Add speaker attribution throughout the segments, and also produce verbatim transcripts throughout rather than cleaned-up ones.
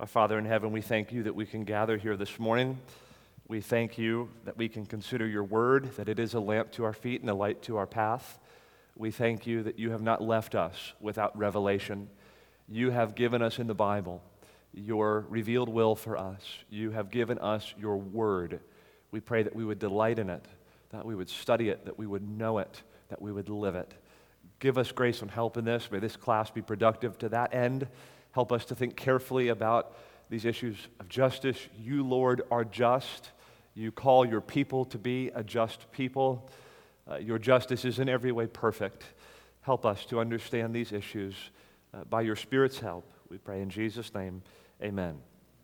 Speaker 1: Our Father in heaven, we thank you that we can gather here this morning. We thank you that we can consider your word, that it is a lamp to our feet and a light to our path. We thank you that you have not left us without revelation. You have given us in the Bible your revealed will for us. You have given us your word. We pray that we would delight in it, that we would study it, that we would know it, that we would live it. Give us grace and help in this. May this class be productive to that end. Help us to think carefully about these issues of justice. You, Lord, are just. You call your people to be a just people. Uh, your justice is in every way perfect. Help us to understand these issues uh, by your Spirit's help. We pray in Jesus' name, amen.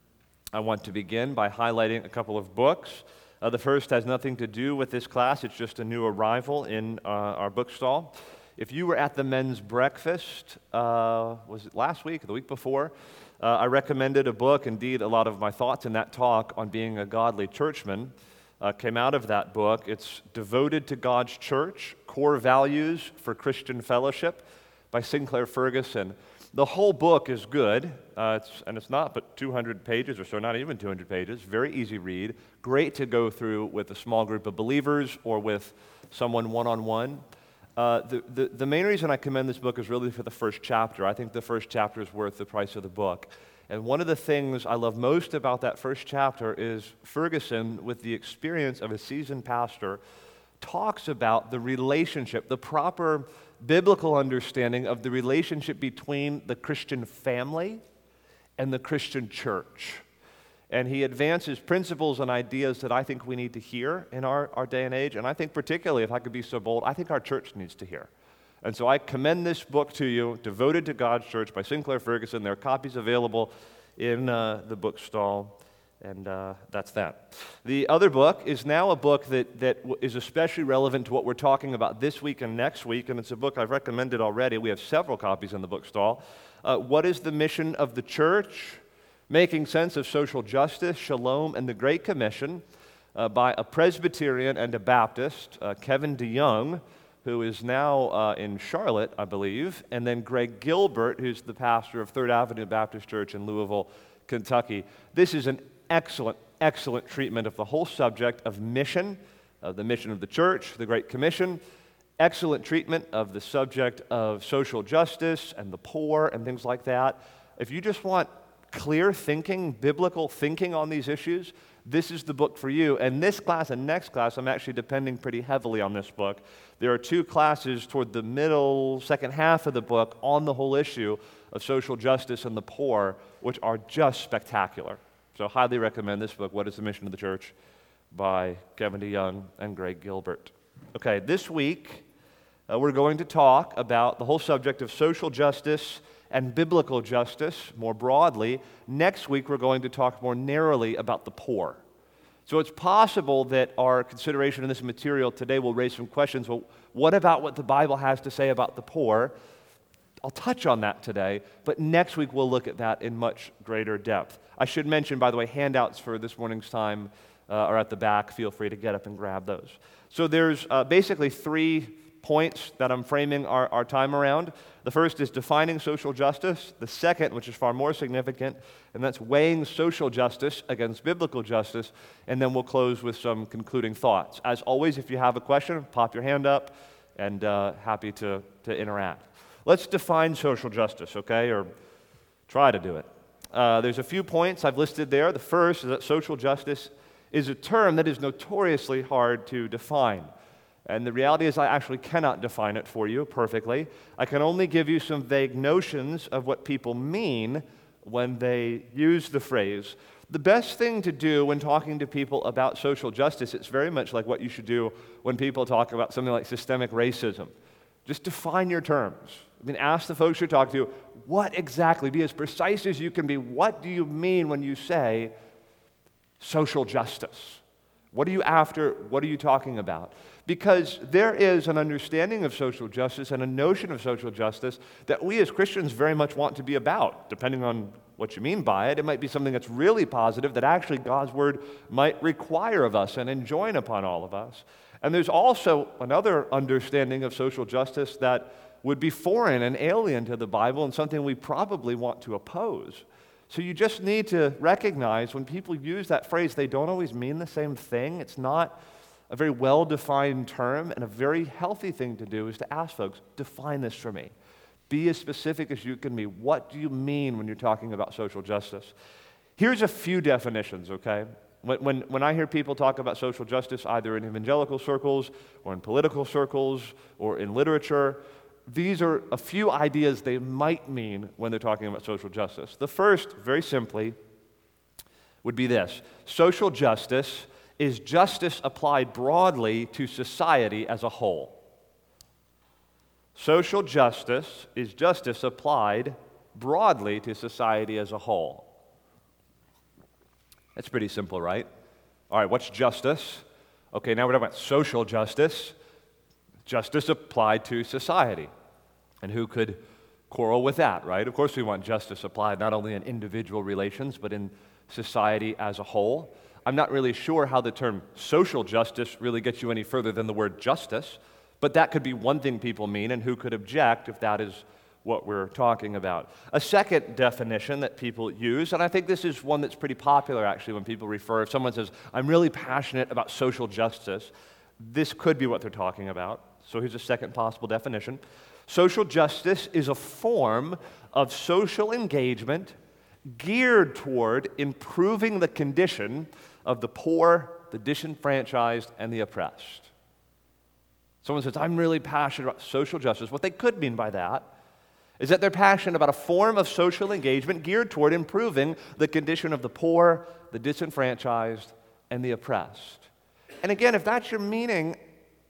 Speaker 1: I want to begin by highlighting a couple of books. Uh, the first has nothing to do with this class. It's just a new arrival in uh, our bookstall. If you were at the men's breakfast, uh, was it last week or the week before? Uh, I recommended a book. Indeed, a lot of my thoughts in that talk on being a godly churchman uh, came out of that book. It's Devoted to God's Church, Core Values for Christian Fellowship by Sinclair Ferguson. The whole book is good, uh, it's, and it's not but two hundred pages or so, not even two hundred pages. Very easy read. Great to go through with a small group of believers or with someone one-on-one. Uh, the, the, the main reason I commend this book is really for the first chapter. I think the first chapter is worth the price of the book. And one of the things I love most about that first chapter is Ferguson, with the experience of a seasoned pastor, talks about the relationship, the proper biblical understanding of the relationship between the Christian family and the Christian church. And he advances principles and ideas that I think we need to hear in our, our day and age. And I think particularly, if I could be so bold, I think our church needs to hear. And so I commend this book to you, Devoted to God's Church by Sinclair Ferguson. There are copies available in uh, the bookstall. And uh, that's that. The other book is now a book that, that is especially relevant to what we're talking about this week and next week. And it's a book I've recommended already. We have several copies in the bookstall. Uh, what is the mission of the church? Making Sense of Social Justice, Shalom, and the Great Commission uh, by a Presbyterian and a Baptist, uh, Kevin DeYoung, who is now uh, in Charlotte, I believe, and then Greg Gilbert, who's the pastor of Third Avenue Baptist Church in Louisville, Kentucky. This is an excellent, excellent treatment of the whole subject of mission, of the mission of the church, the Great Commission, excellent treatment of the subject of social justice and the poor and things like that. If you just want clear thinking, biblical thinking on these issues, this is the book for you. And this class and next class, I'm actually depending pretty heavily on this book. There are two classes toward the middle, second half of the book on the whole issue of social justice and the poor, which are just spectacular. So highly recommend this book, What is the Mission of the Church, by Kevin DeYoung and Greg Gilbert. Okay, this week, uh, we're going to talk about the whole subject of social justice and biblical justice more broadly. Next week, we're going to talk more narrowly about the poor. So it's possible that our consideration of this material today will raise some questions. Well, what about what the Bible has to say about the poor? I'll touch on that today, but next week we'll look at that in much greater depth. I should mention, by the way, handouts for this morning's time uh, are at the back. Feel free to get up and grab those. So there's uh, basically three points that I'm framing our, our time around. The first is defining social justice. The second, which is far more significant, and that's weighing social justice against biblical justice. And then we'll close with some concluding thoughts. As always, if you have a question, pop your hand up, and uh, happy to, to interact. Let's define social justice, okay, or try to do it. Uh, there's a few points I've listed there. The first is that social justice is a term that is notoriously hard to define. And the reality is I actually cannot define it for you perfectly. I can only give you some vague notions of what people mean when they use the phrase. The best thing to do when talking to people about social justice, it's very much like what you should do when people talk about something like systemic racism. Just define your terms. I mean, ask the folks you're talking to, what exactly, be as precise as you can be, what do you mean when you say social justice? What are you after? What are you talking about? Because there is an understanding of social justice and a notion of social justice that we as Christians very much want to be about. Depending on what you mean by it, it might be something that's really positive that actually God's Word might require of us and enjoin upon all of us. And there's also another understanding of social justice that would be foreign and alien to the Bible and something we probably want to oppose. So you just need to recognize when people use that phrase, they don't always mean the same thing. It's not a very well-defined term, and a very healthy thing to do is to ask folks, define this for me. Be as specific as you can be. What do you mean when you're talking about social justice? Here's a few definitions, okay? When, when, when I hear people talk about social justice, either in evangelical circles or in political circles or in literature, these are a few ideas they might mean when they're talking about social justice. The first, very simply, would be this. Social justice is justice applied broadly to society as a whole. Social justice is justice applied broadly to society as a whole. That's pretty simple, right? All right, what's justice? Okay, now we're talking about social justice. Justice applied to society. And who could quarrel with that, right? Of course we want justice applied not only in individual relations, but in society as a whole. I'm not really sure how the term social justice really gets you any further than the word justice, but that could be one thing people mean, and who could object if that is what we're talking about. A second definition that people use, and I think this is one that's pretty popular actually when people refer, if someone says, I'm really passionate about social justice, this could be what they're talking about. So here's a second possible definition. Social justice is a form of social engagement geared toward improving the condition of the poor, the disenfranchised, and the oppressed. Someone says, I'm really passionate about social justice. What they could mean by that is that they're passionate about a form of social engagement geared toward improving the condition of the poor, the disenfranchised, and the oppressed. And again, if that's your meaning,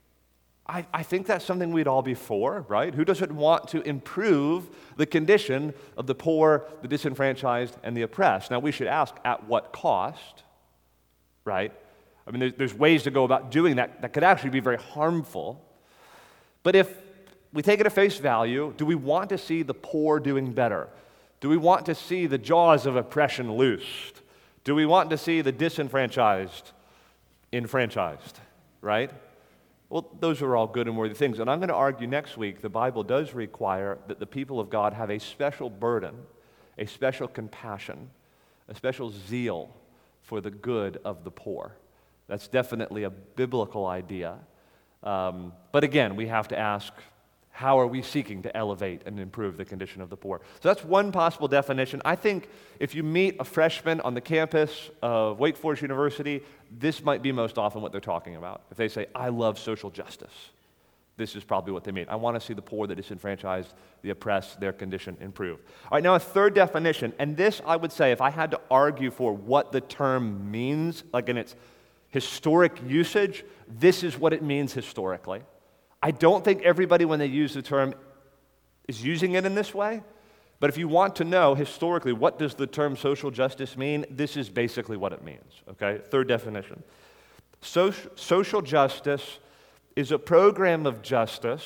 Speaker 1: I, I think that's something we'd all be for, right? Who doesn't want to improve the condition of the poor, the disenfranchised, and the oppressed? Now, we should ask, at what cost, right? I mean, there's, there's ways to go about doing that that could actually be very harmful. But if we take it at face value, do we want to see the poor doing better? Do we want to see the jaws of oppression loosed? Do we want to see the disenfranchised enfranchised, right? Well, those are all good and worthy things. And I'm going to argue next week the Bible does require that the people of God have a special burden, a special compassion, a special zeal for the good of the poor. That's definitely a biblical idea. Um, but again, we have to ask, how are we seeking to elevate and improve the condition of the poor? So that's one possible definition. I think if you meet a freshman on the campus of Wake Forest University, this might be most often what they're talking about. If they say, I love social justice, this is probably what they mean. I want to see the poor, the disenfranchised, the oppressed, their condition improve. All right, now a third definition, and this I would say, if I had to argue for what the term means, like in its historic usage, this is what it means historically. I don't think everybody, when they use the term, is using it in this way. But if you want to know historically what does the term social justice mean, this is basically what it means. Okay, third definition. So, social justice is a program of justice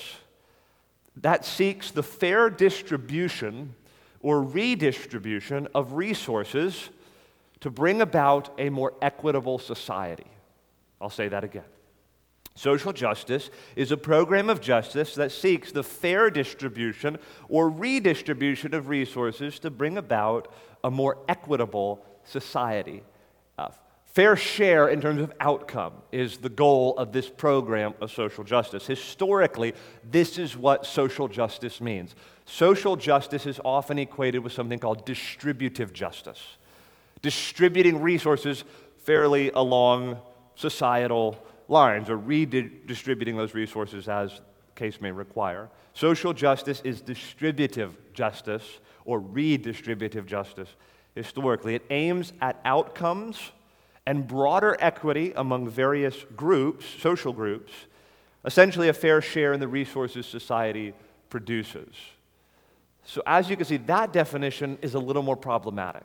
Speaker 1: that seeks the fair distribution or redistribution of resources to bring about a more equitable society. I'll say that again. Social justice is a program of justice that seeks the fair distribution or redistribution of resources to bring about a more equitable society. Uh, fair share in terms of outcome is the goal of this program of social justice. Historically, this is what social justice means. Social justice is often equated with something called distributive justice, distributing resources fairly along societal lines, or redistributing those resources as the case may require. Social justice is distributive justice or redistributive justice historically. It aims at outcomes and broader equity among various groups, social groups, essentially a fair share in the resources society produces. So as you can see, that definition is a little more problematic.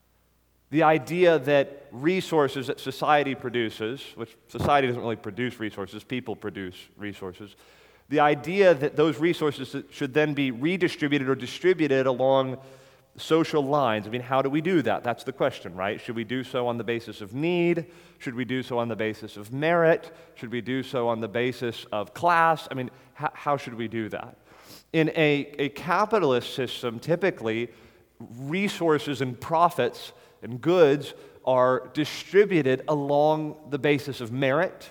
Speaker 1: The idea that resources that society produces, which society doesn't really produce resources, people produce resources, the idea that those resources should then be redistributed or distributed along social lines. I mean, how do we do that? That's the question, right? Should we do so on the basis of need? Should we do so on the basis of merit? Should we do so on the basis of class? I mean, how, how should we do that? In a, a capitalist system, typically, resources and profits and goods are distributed along the basis of merit.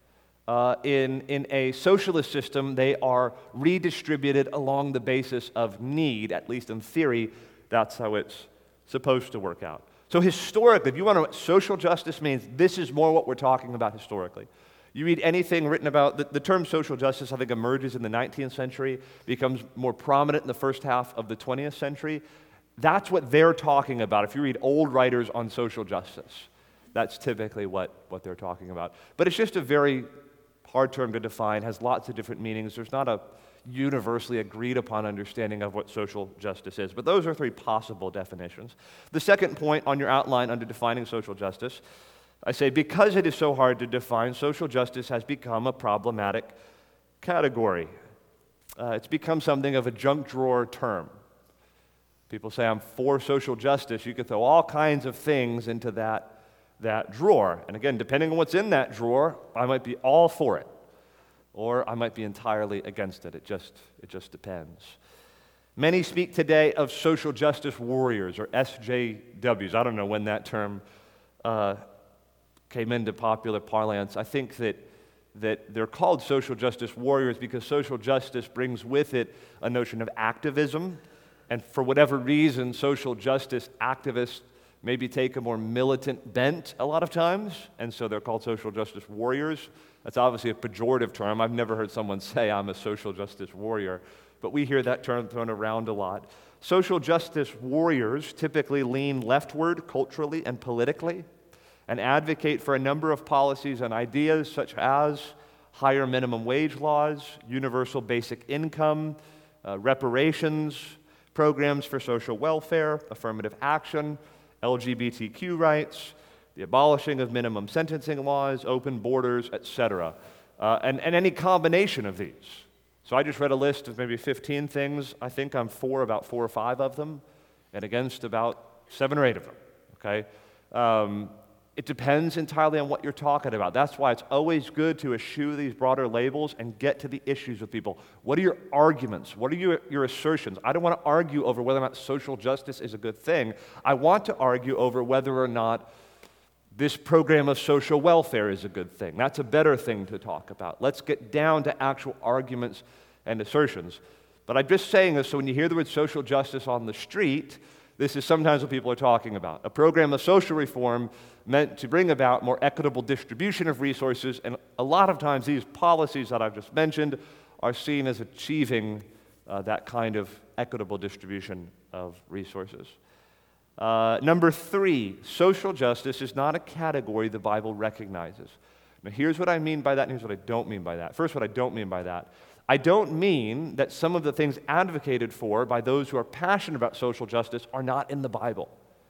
Speaker 1: Uh, in, in a socialist system, they are redistributed along the basis of need. At least in theory, that's how it's supposed to work out. So historically, if you want to know what social justice means, this is more what we're talking about historically. You read anything written about, the, the term social justice, I think, emerges in the nineteenth century, becomes more prominent in the first half of the twentieth century. That's what they're talking about. If you read old writers on social justice, that's typically what, what they're talking about. But it's just a very hard term to define, has lots of different meanings. There's not a universally agreed upon understanding of what social justice is. But those are three possible definitions. The second point on your outline under defining social justice, I say because it is so hard to define, social justice has become a problematic category. Uh, it's become something of a junk drawer term. People say, I'm for social justice. You could throw all kinds of things into that that drawer. And again, depending on what's in that drawer, I might be all for it, or I might be entirely against it. It just, it just depends. Many speak today of social justice warriors, or S J Ws. I don't know when that term uh, came into popular parlance. I think that, that they're called social justice warriors because social justice brings with it a notion of activism, and for whatever reason, social justice activists maybe take a more militant bent a lot of times, and so they're called social justice warriors. That's obviously a pejorative term. I've never heard someone say, I'm a social justice warrior, but we hear that term thrown around a lot. Social justice warriors typically lean leftward culturally and politically and advocate for a number of policies and ideas such as higher minimum wage laws, universal basic income, uh, reparations, programs for social welfare, affirmative action, L G B T Q rights, the abolishing of minimum sentencing laws, open borders, et cetera, uh, and, and any combination of these. So I just read a list of maybe fifteen things. I think I'm for about four or five of them, and against about seven or eight of them, okay? Um, it depends entirely on what you're talking about. That's why it's always good to eschew these broader labels and get to the issues with people. What are your arguments? What are your, your assertions? I don't want to argue over whether or not social justice is a good thing. I want to argue over whether or not this program of social welfare is a good thing. That's a better thing to talk about. Let's get down to actual arguments and assertions. But I'm just saying this so when you hear the word social justice on the street, this is sometimes what people are talking about. A program of social reform meant to bring about more equitable distribution of resources, and a lot of times these policies that I've just mentioned are seen as achieving uh, that kind of equitable distribution of resources. Uh, number three, social justice is not a category the Bible recognizes. Now here's what I mean by that, and here's what I don't mean by that. First, what I don't mean by that. I don't mean that some of the things advocated for by those who are passionate about social justice are not in the Bible.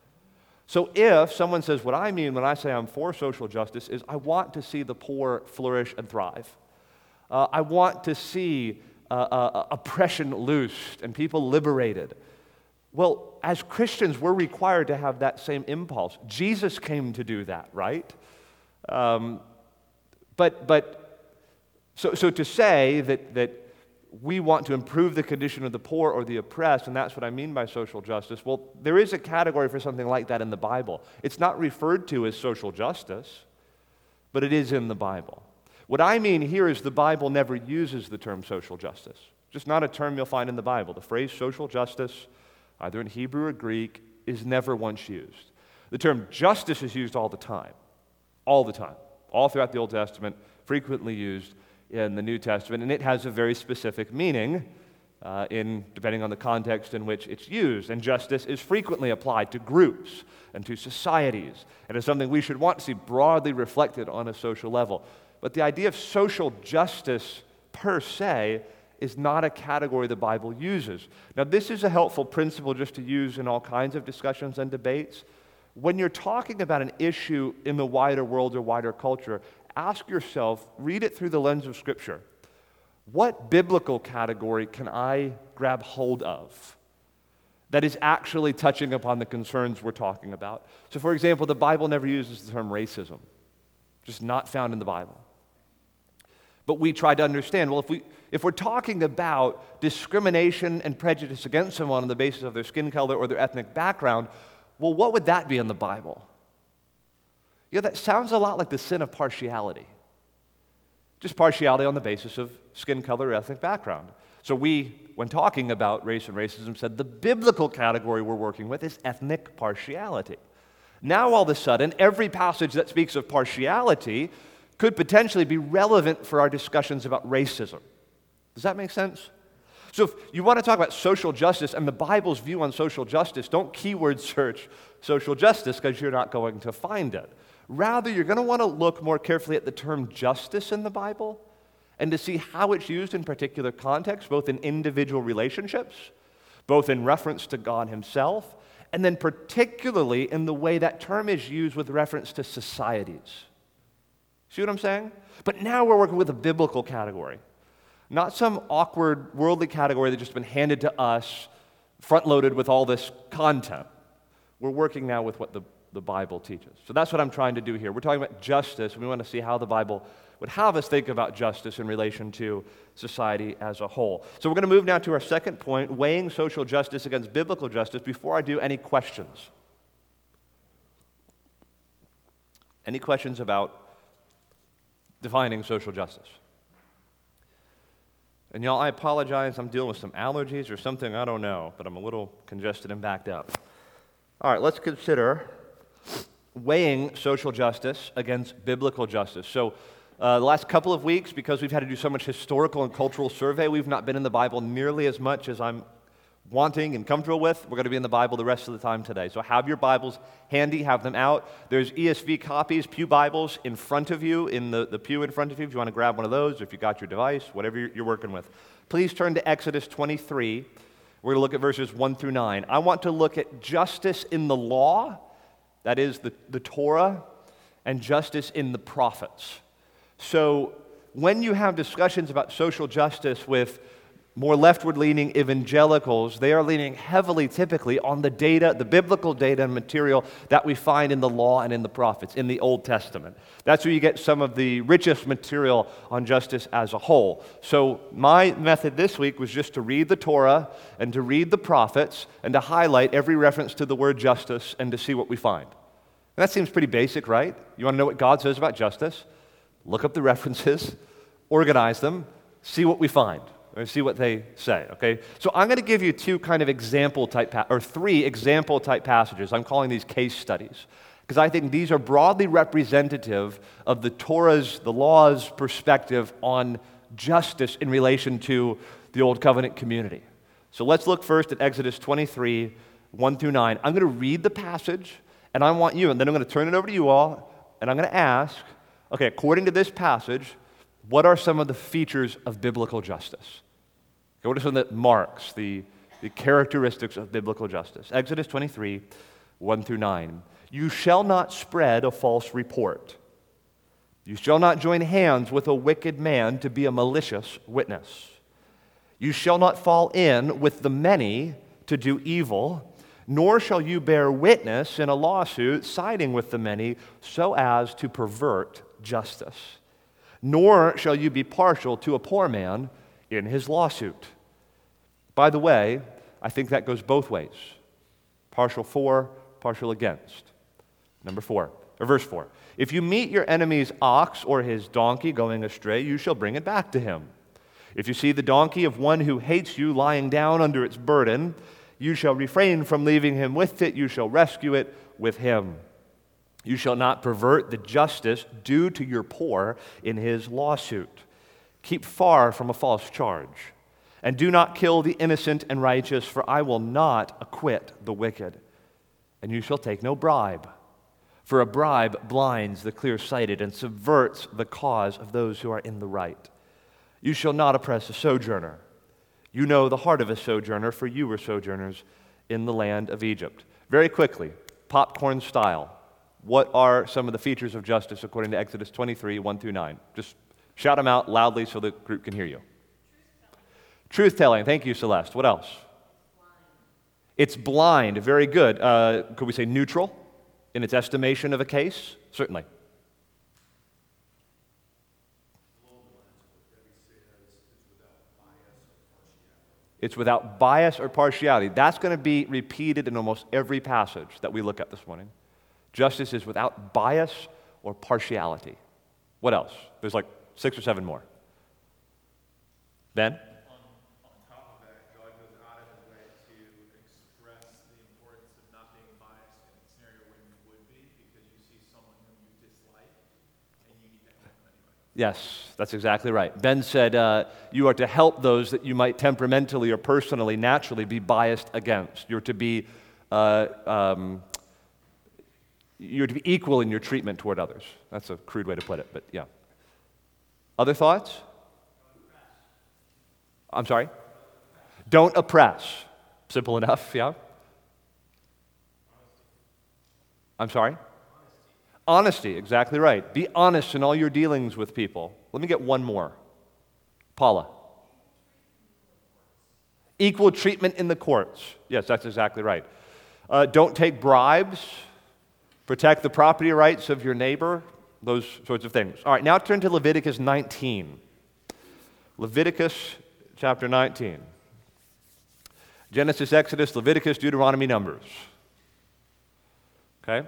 Speaker 1: So if someone says, what I mean when I say I'm for social justice is I want to see the poor flourish and thrive. Uh, I want to see uh, uh, oppression loosed and people liberated. Well, as Christians, we're required to have that same impulse. Jesus came to do that, right? Um, but but so so to say that that we want to improve the condition of the poor or the oppressed, and that's what I mean by social justice. Well, there is a category for something like that in the Bible. It's not referred to as social justice, but it is in the Bible. What I mean here is the Bible never uses the term social justice. Just not a term you'll find in the Bible. The phrase social justice, either in Hebrew or Greek, is never once used. The term justice is used all the time, all the time, all throughout the Old Testament, frequently used in the New Testament, and it has a very specific meaning uh, in depending on the context in which it's used. And justice is frequently applied to groups and to societies, and is something we should want to see broadly reflected on a social level. But the idea of social justice per se is not a category the Bible uses. Now, this is a helpful principle just to use in all kinds of discussions and debates. When you're talking about an issue in the wider world or wider culture, ask yourself, read it through the lens of Scripture. What biblical category can I grab hold of that is actually touching upon the concerns we're talking about? So, for example, the Bible never uses the term racism, just not found in the Bible. But we try to understand, well, if, we, if we're talking about discrimination and prejudice against someone on the basis of their skin color or their ethnic background, well, what would that be in the Bible? You know, that sounds a lot like the sin of partiality. Just partiality on the basis of skin color or ethnic background. So we, when talking about race and racism, said the biblical category we're working with is ethnic partiality. Now, all of a sudden, every passage that speaks of partiality could potentially be relevant for our discussions about racism. Does that make sense? So if you want to talk about social justice and the Bible's view on social justice, don't keyword search social justice because you're not going to find it. Rather, you're going to want to look more carefully at the term justice in the Bible and to see how it's used in particular contexts, both in individual relationships, both in reference to God himself, and then particularly in the way that term is used with reference to societies. See what I'm saying? But now we're working with a biblical category, not some awkward worldly category that's just been handed to us, front-loaded with all this content. We're working now with what the, the Bible teaches. So that's what I'm trying to do here. We're talking about justice, and we want to see how the Bible would have us think about justice in relation to society as a whole. So we're going to move now to our second point, weighing social justice against biblical justice. Before I do, any questions? Any questions about defining social justice? And y'all, I apologize, I'm dealing with some allergies or something, I don't know, but I'm a little congested and backed up. All right, let's consider weighing social justice against biblical justice. So uh, the last couple of weeks, because we've had to do so much historical and cultural survey, we've not been in the Bible nearly as much as I'm wanting and comfortable with. We're going to be in the Bible the rest of the time today. So have your Bibles handy, have them out. There's E S V copies, pew Bibles in front of you, in the, the pew in front of you, if you want to grab one of those, or if you got your device, whatever you're, you're working with. Please turn to Exodus twenty-three. We're going to look at verses one through nine. I want to look at justice in the law, that is the, the Torah, and justice in the prophets. So when you have discussions about social justice with more leftward-leaning evangelicals, they are leaning heavily, typically, on the data, the biblical data and material that we find in the law and in the prophets, in the Old Testament. That's where you get some of the richest material on justice as a whole. So my method this week was just to read the Torah and to read the prophets and to highlight every reference to the word justice and to see what we find. And that seems pretty basic, right? You want to know what God says about justice? Look up the references, organize them, see what we find. Or see what they say, okay? So I'm going to give you two kind of example type, pa- or three example type passages. I'm calling these case studies, because I think these are broadly representative of the Torah's, the law's perspective on justice in relation to the Old Covenant community. So let's look first at Exodus twenty-three, one through nine. I'm going to read the passage, and I want you, and then I'm going to turn it over to you all, and I'm going to ask, okay, according to this passage, what are some of the features of biblical justice? What are some of the marks, the, the characteristics of biblical justice? Exodus twenty-three, one through nine. You shall not spread a false report. You shall not join hands with a wicked man to be a malicious witness. You shall not fall in with the many to do evil, nor shall you bear witness in a lawsuit siding with the many so as to pervert justice. Nor shall you be partial to a poor man in his lawsuit. By the way, I think that goes both ways. Partial for, partial against. Number four, or verse four. If you meet your enemy's ox or his donkey going astray, you shall bring it back to him. If you see the donkey of one who hates you lying down under its burden, you shall refrain from leaving him with it, you shall rescue it with him. You shall not pervert the justice due to your poor in his lawsuit. Keep far from a false charge. And do not kill the innocent and righteous, for I will not acquit the wicked. And you shall take no bribe, for a bribe blinds the clear-sighted and subverts the cause of those who are in the right. You shall not oppress a sojourner. You know the heart of a sojourner, for you were sojourners in the land of Egypt. Very quickly, popcorn style, what are some of the features of justice according to Exodus twenty-three, one through nine? Just shout them out loudly so the group can hear you. Truth-telling. Thank you, Celeste. What else? Blind. It's blind. Very good. Uh, could we say neutral in its estimation of a case? Certainly. It's without bias or partiality. That's going to be repeated in almost every passage that we look at this morning. Justice is without bias or partiality. What else? There's like six or seven more. Ben?
Speaker 2: On, on top of that, God goes out of his way to express the importance of not being biased in a scenario where you would be, because you see someone whom you dislike, and you need to help them anyway.
Speaker 1: Yes, that's exactly right. Ben said uh, you are to help those that you might temperamentally or personally, naturally be biased against. You're to be uh, um, you're to be equal in your treatment toward others. That's a crude way to put it, but yeah. Other thoughts? I'm sorry? Don't oppress. Simple enough, yeah? I'm sorry? Honesty, exactly right. Be honest in all your dealings with people. Let me get one more. Paula. Equal treatment in the courts. Yes, that's exactly right. Uh, don't take bribes. Protect the property rights of your neighbor. Those sorts of things. All right, now turn to Leviticus nineteen. Leviticus chapter nineteen. Genesis, Exodus, Leviticus, Deuteronomy, Numbers. Okay?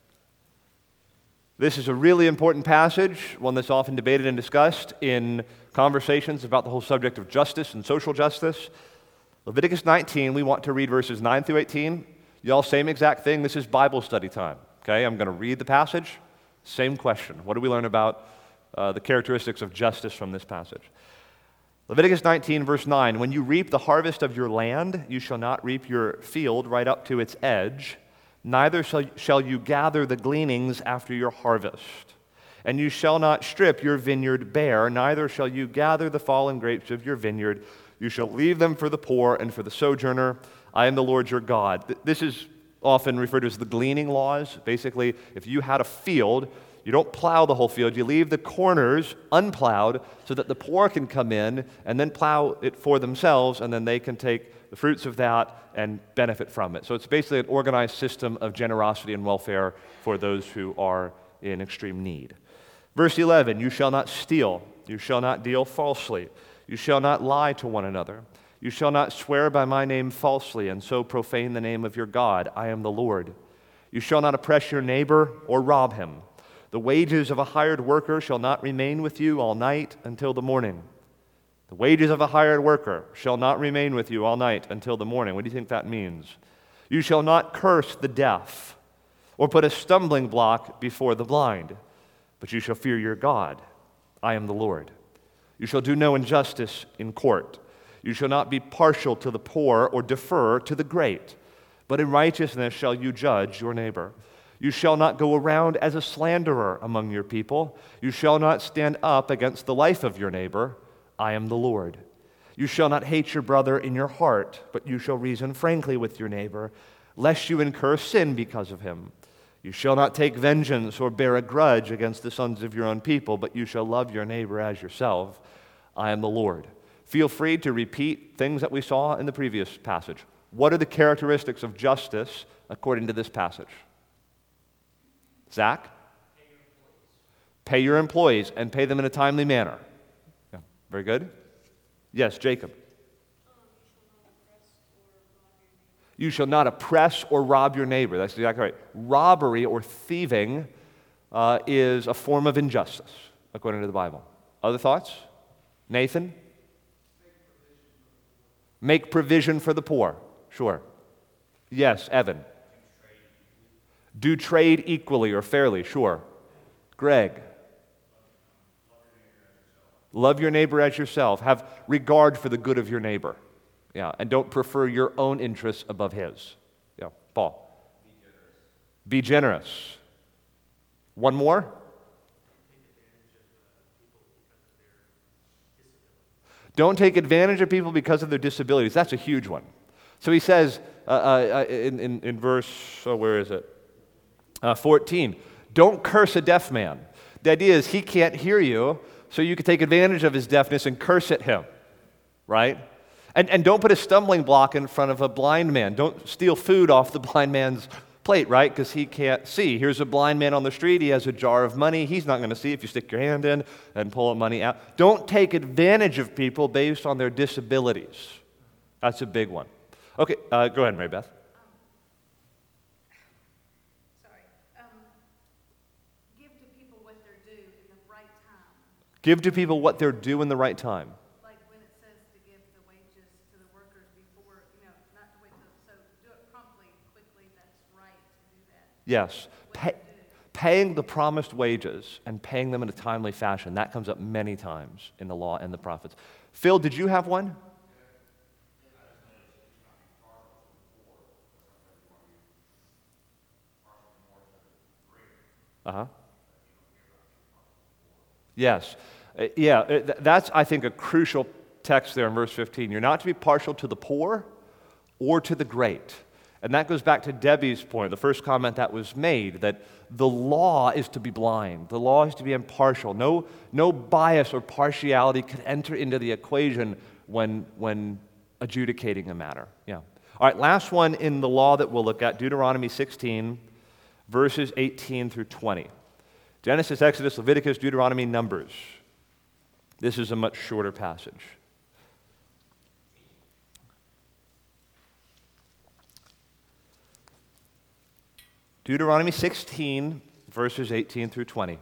Speaker 1: This is a really important passage, one that's often debated and discussed in conversations about the whole subject of justice and social justice. Leviticus nineteen, we want to read verses nine through eighteen. Y'all, same exact thing. This is Bible study time. Okay? I'm going to read the passage. Same question. What do we learn about uh, the characteristics of justice from this passage? Leviticus nineteen, verse nine, when you reap the harvest of your land, you shall not reap your field right up to its edge, neither shall, shall you gather the gleanings after your harvest. And you shall not strip your vineyard bare, neither shall you gather the fallen grapes of your vineyard. You shall leave them for the poor and for the sojourner. I am the Lord your God. This is often referred to as the gleaning laws. Basically, if you had a field, you don't plow the whole field. You leave the corners unplowed so that the poor can come in and then plow it for themselves, and then they can take the fruits of that and benefit from it. So it's basically an organized system of generosity and welfare for those who are in extreme need. Verse eleven, you shall not steal. You shall not deal falsely. You shall not lie to one another. You shall not swear by my name falsely and so profane the name of your God. I am the Lord. You shall not oppress your neighbor or rob him. The wages of a hired worker shall not remain with you all night until the morning. The wages of a hired worker shall not remain with you all night until the morning. What do you think that means? You shall not curse the deaf or put a stumbling block before the blind, but you shall fear your God. I am the Lord. You shall do no injustice in court. You shall not be partial to the poor or defer to the great, but in righteousness shall you judge your neighbor. You shall not go around as a slanderer among your people. You shall not stand up against the life of your neighbor. I am the Lord. You shall not hate your brother in your heart, but you shall reason frankly with your neighbor, lest you incur sin because of him. You shall not take vengeance or bear a grudge against the sons of your own people, but you shall love your neighbor as yourself. I am the Lord. Feel free to repeat things that we saw in the previous passage. What are the characteristics of justice according to this passage? Zach?
Speaker 2: Pay your employees.
Speaker 1: Pay your employees and pay them in a timely manner. Yeah. Very good. Yes, Jacob.
Speaker 3: Um,
Speaker 1: You shall not oppress or rob your neighbor. That's exactly right. Robbery or thieving uh, is a form of injustice, according to the Bible. Other thoughts? Nathan? Make provision for the poor. Sure. Yes, Evan. Do trade equally or fairly. Sure. Greg. Love your neighbor as yourself. Have regard for the good of your neighbor. Yeah, and don't prefer your own interests above his. Yeah, Paul. Be generous. Be generous. One more? Don't take advantage of people because of their disabilities. That's a huge one. So he says uh, uh, in, in, in verse, oh, where is it? Uh, fourteen, don't curse a deaf man. The idea is he can't hear you, so you can take advantage of his deafness and curse at him, right? And, and don't put a stumbling block in front of a blind man. Don't steal food off the blind man's plate, right? Because he can't see. Here's a blind man on the street. He has a jar of money. He's not going to see if you stick your hand in and pull money out. Don't take advantage of people based on their disabilities. That's a big one. Okay, uh, go ahead, Mary Beth.
Speaker 3: Sorry. Um, give to people what they're due in the right time.
Speaker 1: Give to people what they're due in the right time.
Speaker 3: Like when it says to give the wages to the workers before, you know, not to wait till, so do it promptly, quickly, that's right to do that.
Speaker 1: Yes. Pay, paying the promised wages and paying them in a timely fashion, that comes up many times in the law and the prophets. Phil, did you have one? Uh-huh. Yes. Uh, yeah, uh, th- that's, I think, a crucial text there in verse fifteen. You're not to be partial to the poor or to the great. And that goes back to Debbie's point, the first comment that was made, that the law is to be blind. The law is to be impartial. No, no bias or partiality could enter into the equation when, when adjudicating a matter. Yeah. All right, last one in the law that we'll look at, Deuteronomy sixteen, verses eighteen through twenty. Genesis, Exodus, Leviticus, Deuteronomy, Numbers. This is a much shorter passage. Deuteronomy sixteen, verses eighteen through twenty.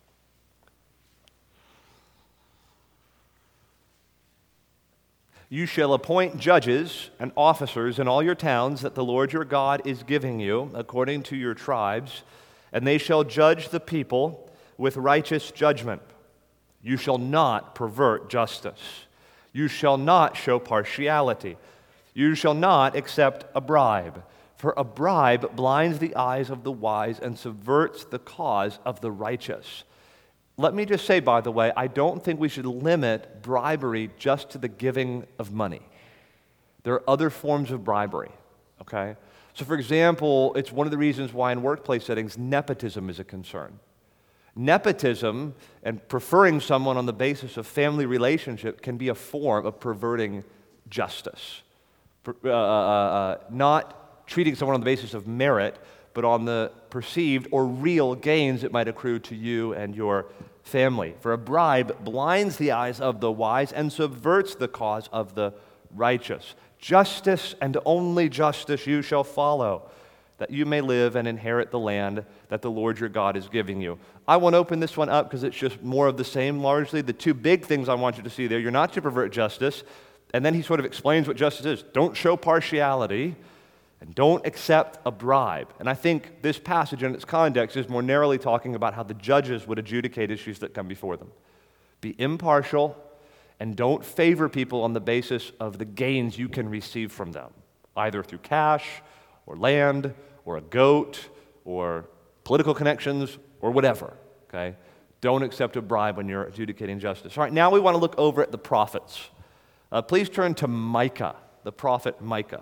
Speaker 1: You shall appoint judges and officers in all your towns that the Lord your God is giving you, according to your tribes, and they shall judge the people with righteous judgment. You shall not pervert justice. You shall not show partiality. You shall not accept a bribe, for a bribe blinds the eyes of the wise and subverts the cause of the righteous. Let me just say, by the way, I don't think we should limit bribery just to the giving of money. There are other forms of bribery, okay? So, for example, it's one of the reasons why in workplace settings nepotism is a concern. Nepotism and preferring someone on the basis of family relationship can be a form of perverting justice. Uh, uh, uh, not treating someone on the basis of merit, but on the perceived or real gains that might accrue to you and your family. For a bribe blinds the eyes of the wise and subverts the cause of the righteous. Justice and only justice you shall follow, that you may live and inherit the land that the Lord your God is giving you. I won't open this one up because it's just more of the same largely. The two big things I want you to see there, you're not to pervert justice, and then he sort of explains what justice is. Don't show partiality, and don't accept a bribe. And I think this passage in its context is more narrowly talking about how the judges would adjudicate issues that come before them. Be impartial, and don't favor people on the basis of the gains you can receive from them, either through cash, or land, or a goat, or political connections, or whatever, okay? Don't accept a bribe when you're adjudicating justice. All right, now we want to look over at the prophets. Uh, please turn to Micah, the prophet Micah.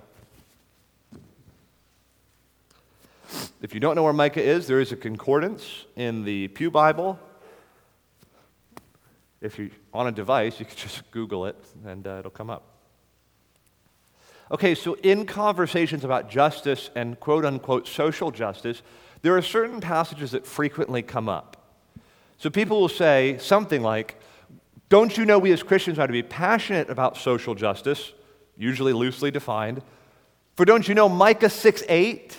Speaker 1: If you don't know where Micah is, there is a concordance in the Pew Bible. If you're on a device, you can just Google it, and uh, it'll come up. Okay, so in conversations about justice and quote-unquote social justice, there are certain passages that frequently come up. So people will say something like, don't you know we as Christians are to be passionate about social justice, usually loosely defined, for don't you know Micah six eight?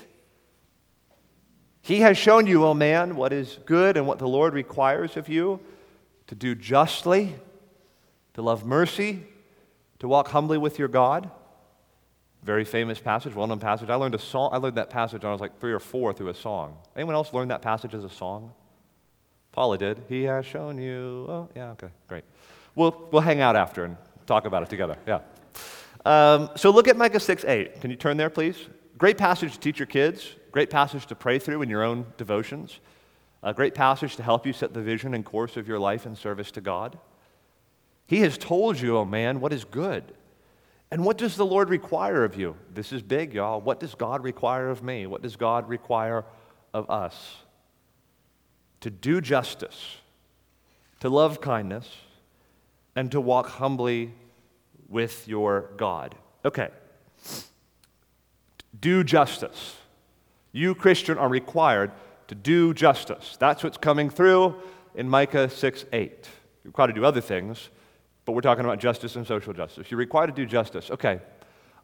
Speaker 1: He has shown you, O man, what is good and what the Lord requires of you, to do justly, to love mercy, to walk humbly with your God. Very famous passage, well-known passage. I learned a song. I learned that passage when I was like three or four through a song. Anyone else learn that passage as a song? Paula did. He has shown you. Oh, yeah, okay, great. We'll we'll hang out after and talk about it together. Yeah. Um, so look at Micah six eight. Can you turn there, please? Great passage to teach your kids. Great passage to pray through in your own devotions. A great passage to help you set the vision and course of your life in service to God. He has told you, oh man, what is good. And what does the Lord require of you? This is big, y'all. What does God require of me? What does God require of us? To do justice, to love kindness, and to walk humbly with your God. Okay. Do justice. You, Christian, are required to do justice. That's what's coming through in Micah six eight. You're required to do other things, but we're talking about justice and social justice. You're required to do justice. Okay,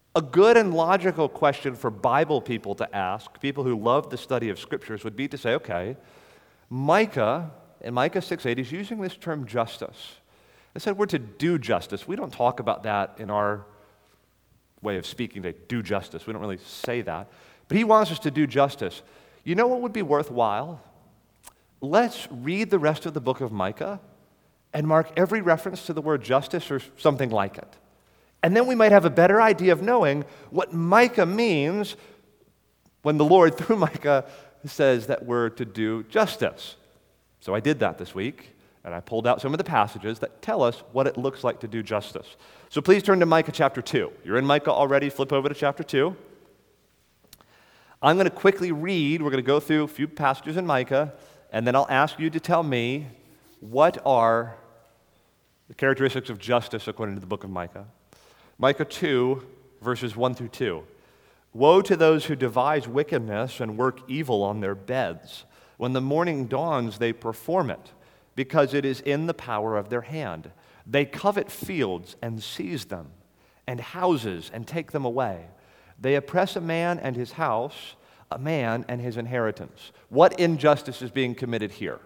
Speaker 1: A good and logical question for Bible people to ask, people who love the study of Scriptures, would be to say, okay, Micah, in Micah six eight, is using this term justice. It said we're to do justice. We don't talk about that in our way of speaking, to do justice. We don't really say that. But he wants us to do justice. You know what would be worthwhile? Let's read the rest of the book of Micah and mark every reference to the word justice or something like it. And then we might have a better idea of knowing what Micah means when the Lord, through Micah, says that we're to do justice. So I did that this week, and I pulled out some of the passages that tell us what it looks like to do justice. So please turn to Micah chapter two. You're in Micah already, flip over to chapter two. I'm going to quickly read, we're going to go through a few passages in Micah, and then I'll ask you to tell me what are the characteristics of justice according to the book of Micah. Micah two, verses one through two. Woe to those who devise wickedness and work evil on their beds. When the morning dawns, they perform it, because it is in the power of their hand. They covet fields and seize them, and houses and take them away. They oppress a man and his house, a man and his inheritance. What injustice is being committed here?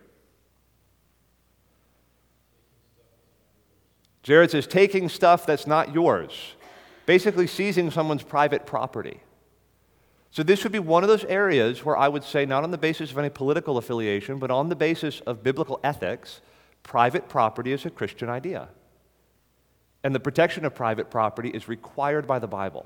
Speaker 1: Jared says, taking stuff that's not yours. Basically seizing someone's private property. So this would be one of those areas where I would say, not on the basis of any political affiliation, but on the basis of biblical ethics, private property is a Christian idea. And the protection of private property is required by the Bible.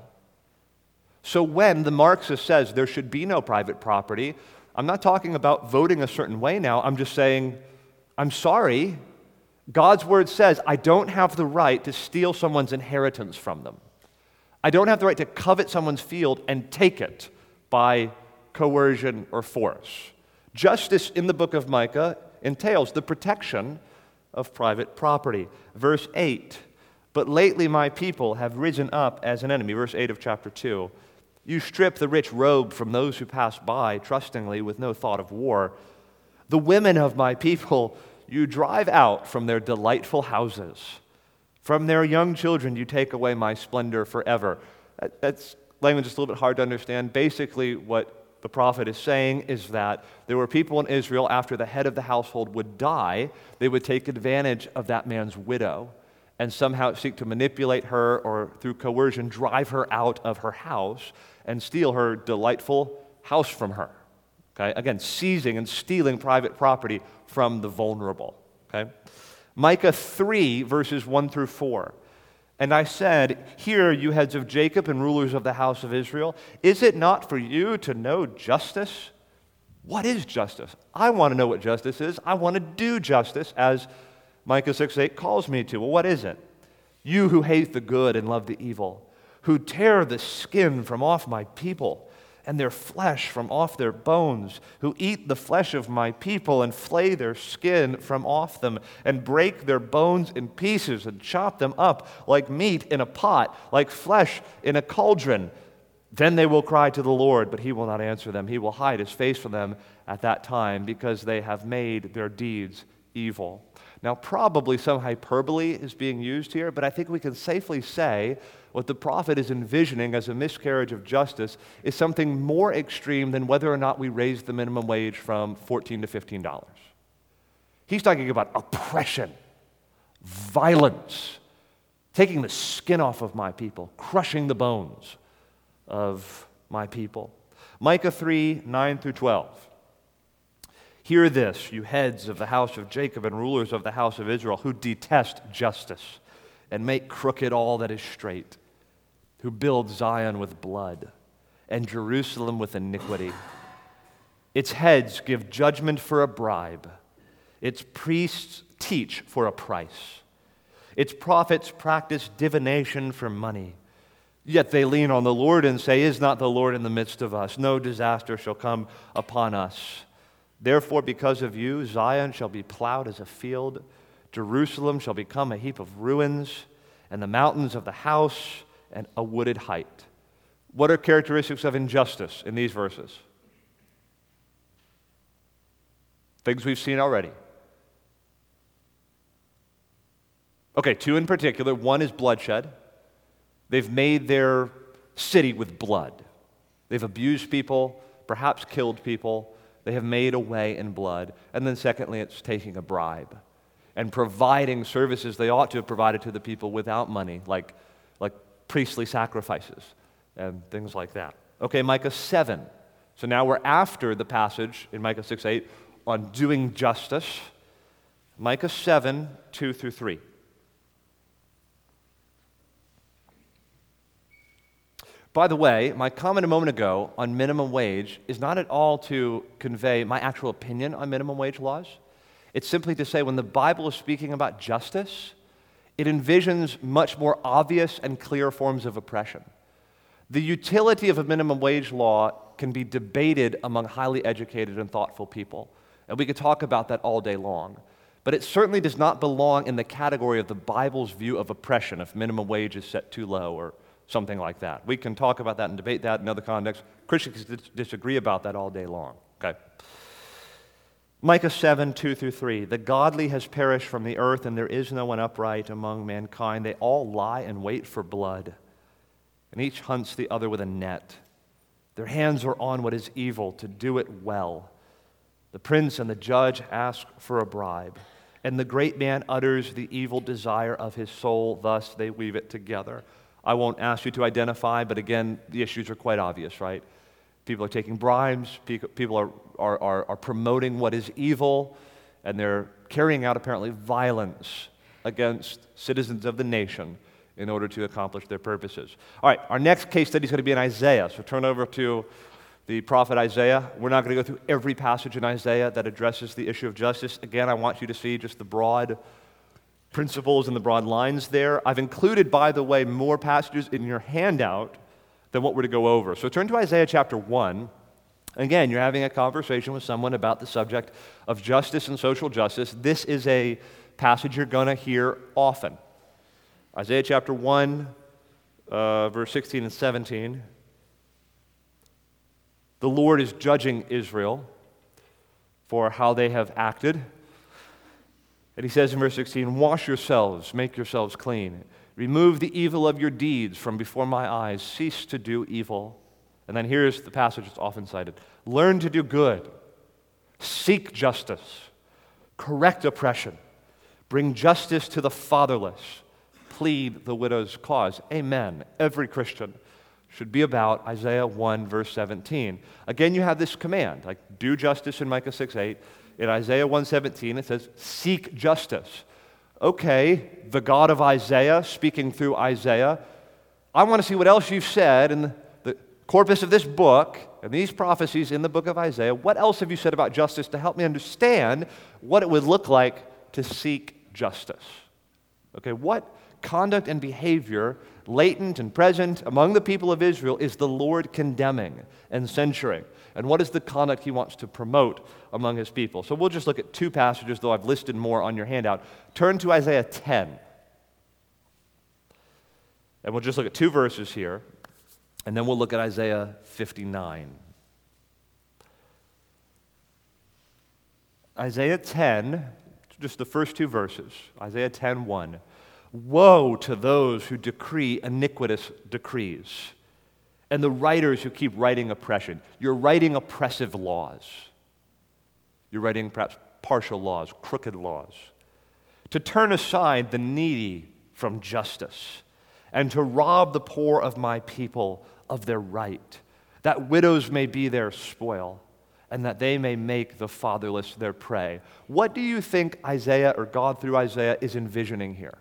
Speaker 1: So when the Marxist says there should be no private property, I'm not talking about voting a certain way now. I'm just saying, I'm sorry, God's word says I don't have the right to steal someone's inheritance from them. I don't have the right to covet someone's field and take it by coercion or force. Justice in the book of Micah entails the protection of private property. Verse eight, but lately my people have risen up as an enemy. Verse eight of chapter two. You strip the rich robe from those who pass by trustingly with no thought of war. The women of my people you drive out from their delightful houses. From their young children you take away my splendor forever. That, that's language just a little bit hard to understand. Basically what the prophet is saying is that there were people in Israel, after the head of the household would die, they would take advantage of that man's widow and somehow seek to manipulate her or through coercion drive her out of her house and steal her delightful house from her. Okay? Again, seizing and stealing private property from the vulnerable. Okay? Micah three, verses one through four. And I said, hear, you heads of Jacob and rulers of the house of Israel, is it not for you to know justice? What is justice? I want to know what justice is. I want to do justice, as Micah six eight calls me to. Well, what is it? You who hate the good and love the evil, who tear the skin from off my people, and their flesh from off their bones, who eat the flesh of my people and flay their skin from off them, and break their bones in pieces and chop them up like meat in a pot, like flesh in a cauldron. Then they will cry to the Lord, but he will not answer them. He will hide his face from them at that time, because they have made their deeds evil. Now, probably some hyperbole is being used here, but I think we can safely say what the prophet is envisioning as a miscarriage of justice is something more extreme than whether or not we raise the minimum wage from fourteen to fifteen dollars. He's talking about oppression, violence, taking the skin off of my people, crushing the bones of my people. Micah three, nine through twelve. Hear this, you heads of the house of Jacob and rulers of the house of Israel, who detest justice and make crooked all that is straight, who build Zion with blood and Jerusalem with iniquity. Its heads give judgment for a bribe. Its priests teach for a price. Its prophets practice divination for money. Yet they lean on the Lord and say, is not the Lord in the midst of us? No disaster shall come upon us. Therefore, because of you, Zion shall be plowed as a field, Jerusalem shall become a heap of ruins, and the mountains of the house and a wooded height. What are characteristics of injustice in these verses? Things we've seen already. Okay, two in particular. One is bloodshed. They've made their city with blood. They've abused people, perhaps killed people. They have made away in blood. And then secondly, it's taking a bribe and providing services they ought to have provided to the people without money, like, like priestly sacrifices and things like that. Okay, Micah seven. So now we're after the passage in Micah six eight on doing justice. Micah seven, two through three. By the way, my comment a moment ago on minimum wage is not at all to convey my actual opinion on minimum wage laws. It's simply to say when the Bible is speaking about justice, it envisions much more obvious and clear forms of oppression. The utility of a minimum wage law can be debated among highly educated and thoughtful people, and we could talk about that all day long. But it certainly does not belong in the category of the Bible's view of oppression if minimum wage is set too low or something like that. We can talk about that and debate that in other contexts. Christians dis- disagree about that all day long. Okay. Micah seven, two through three. The godly has perished from the earth, and there is no one upright among mankind. They all lie in wait for blood, and each hunts the other with a net. Their hands are on what is evil to do it well. The prince and the judge ask for a bribe, and the great man utters the evil desire of his soul. Thus they weave it together. I won't ask you to identify, but again, the issues are quite obvious, right? People are taking bribes, people are, are, are, are promoting what is evil, and they're carrying out apparently violence against citizens of the nation in order to accomplish their purposes. All right, our next case study is going to be in Isaiah, so turn over to the prophet Isaiah. We're not going to go through every passage in Isaiah that addresses the issue of justice. Again, I want you to see just the broad principles and the broad lines there. I've included, by the way, more passages in your handout than what we're to go over. So turn to Isaiah chapter one. Again, you're having a conversation with someone about the subject of justice and social justice. This is a passage you're going to hear often. Isaiah chapter one, uh, verse sixteen and seventeen. The Lord is judging Israel for how they have acted. And he says in verse sixteen, wash yourselves, make yourselves clean. Remove the evil of your deeds from before my eyes. Cease to do evil. And then here's the passage that's often cited. Learn to do good. Seek justice. Correct oppression. Bring justice to the fatherless. Plead the widow's cause. Amen. Every Christian should be about Isaiah one, verse seventeen. Again, you have this command, like do justice in Micah six eight. In Isaiah one seventeen, it says, seek justice. Okay, the God of Isaiah, speaking through Isaiah, I want to see what else you've said in the corpus of this book and these prophecies in the book of Isaiah. What else have you said about justice to help me understand what it would look like to seek justice? Okay, what conduct and behavior, latent and present among the people of Israel, is the Lord condemning and censuring? And what is the conduct he wants to promote among his people? So we'll just look at two passages, though I've listed more on your handout. Turn to Isaiah ten. And we'll just look at two verses here, and then we'll look at Isaiah fifty-nine. Isaiah ten, just the first two verses. Isaiah ten one. Woe to those who decree iniquitous decrees, and the writers who keep writing oppression. You're writing oppressive laws. You're writing perhaps partial laws, crooked laws. To turn aside the needy from justice, and to rob the poor of my people of their right, that widows may be their spoil, and that they may make the fatherless their prey. What do you think Isaiah, or God through Isaiah, is envisioning here?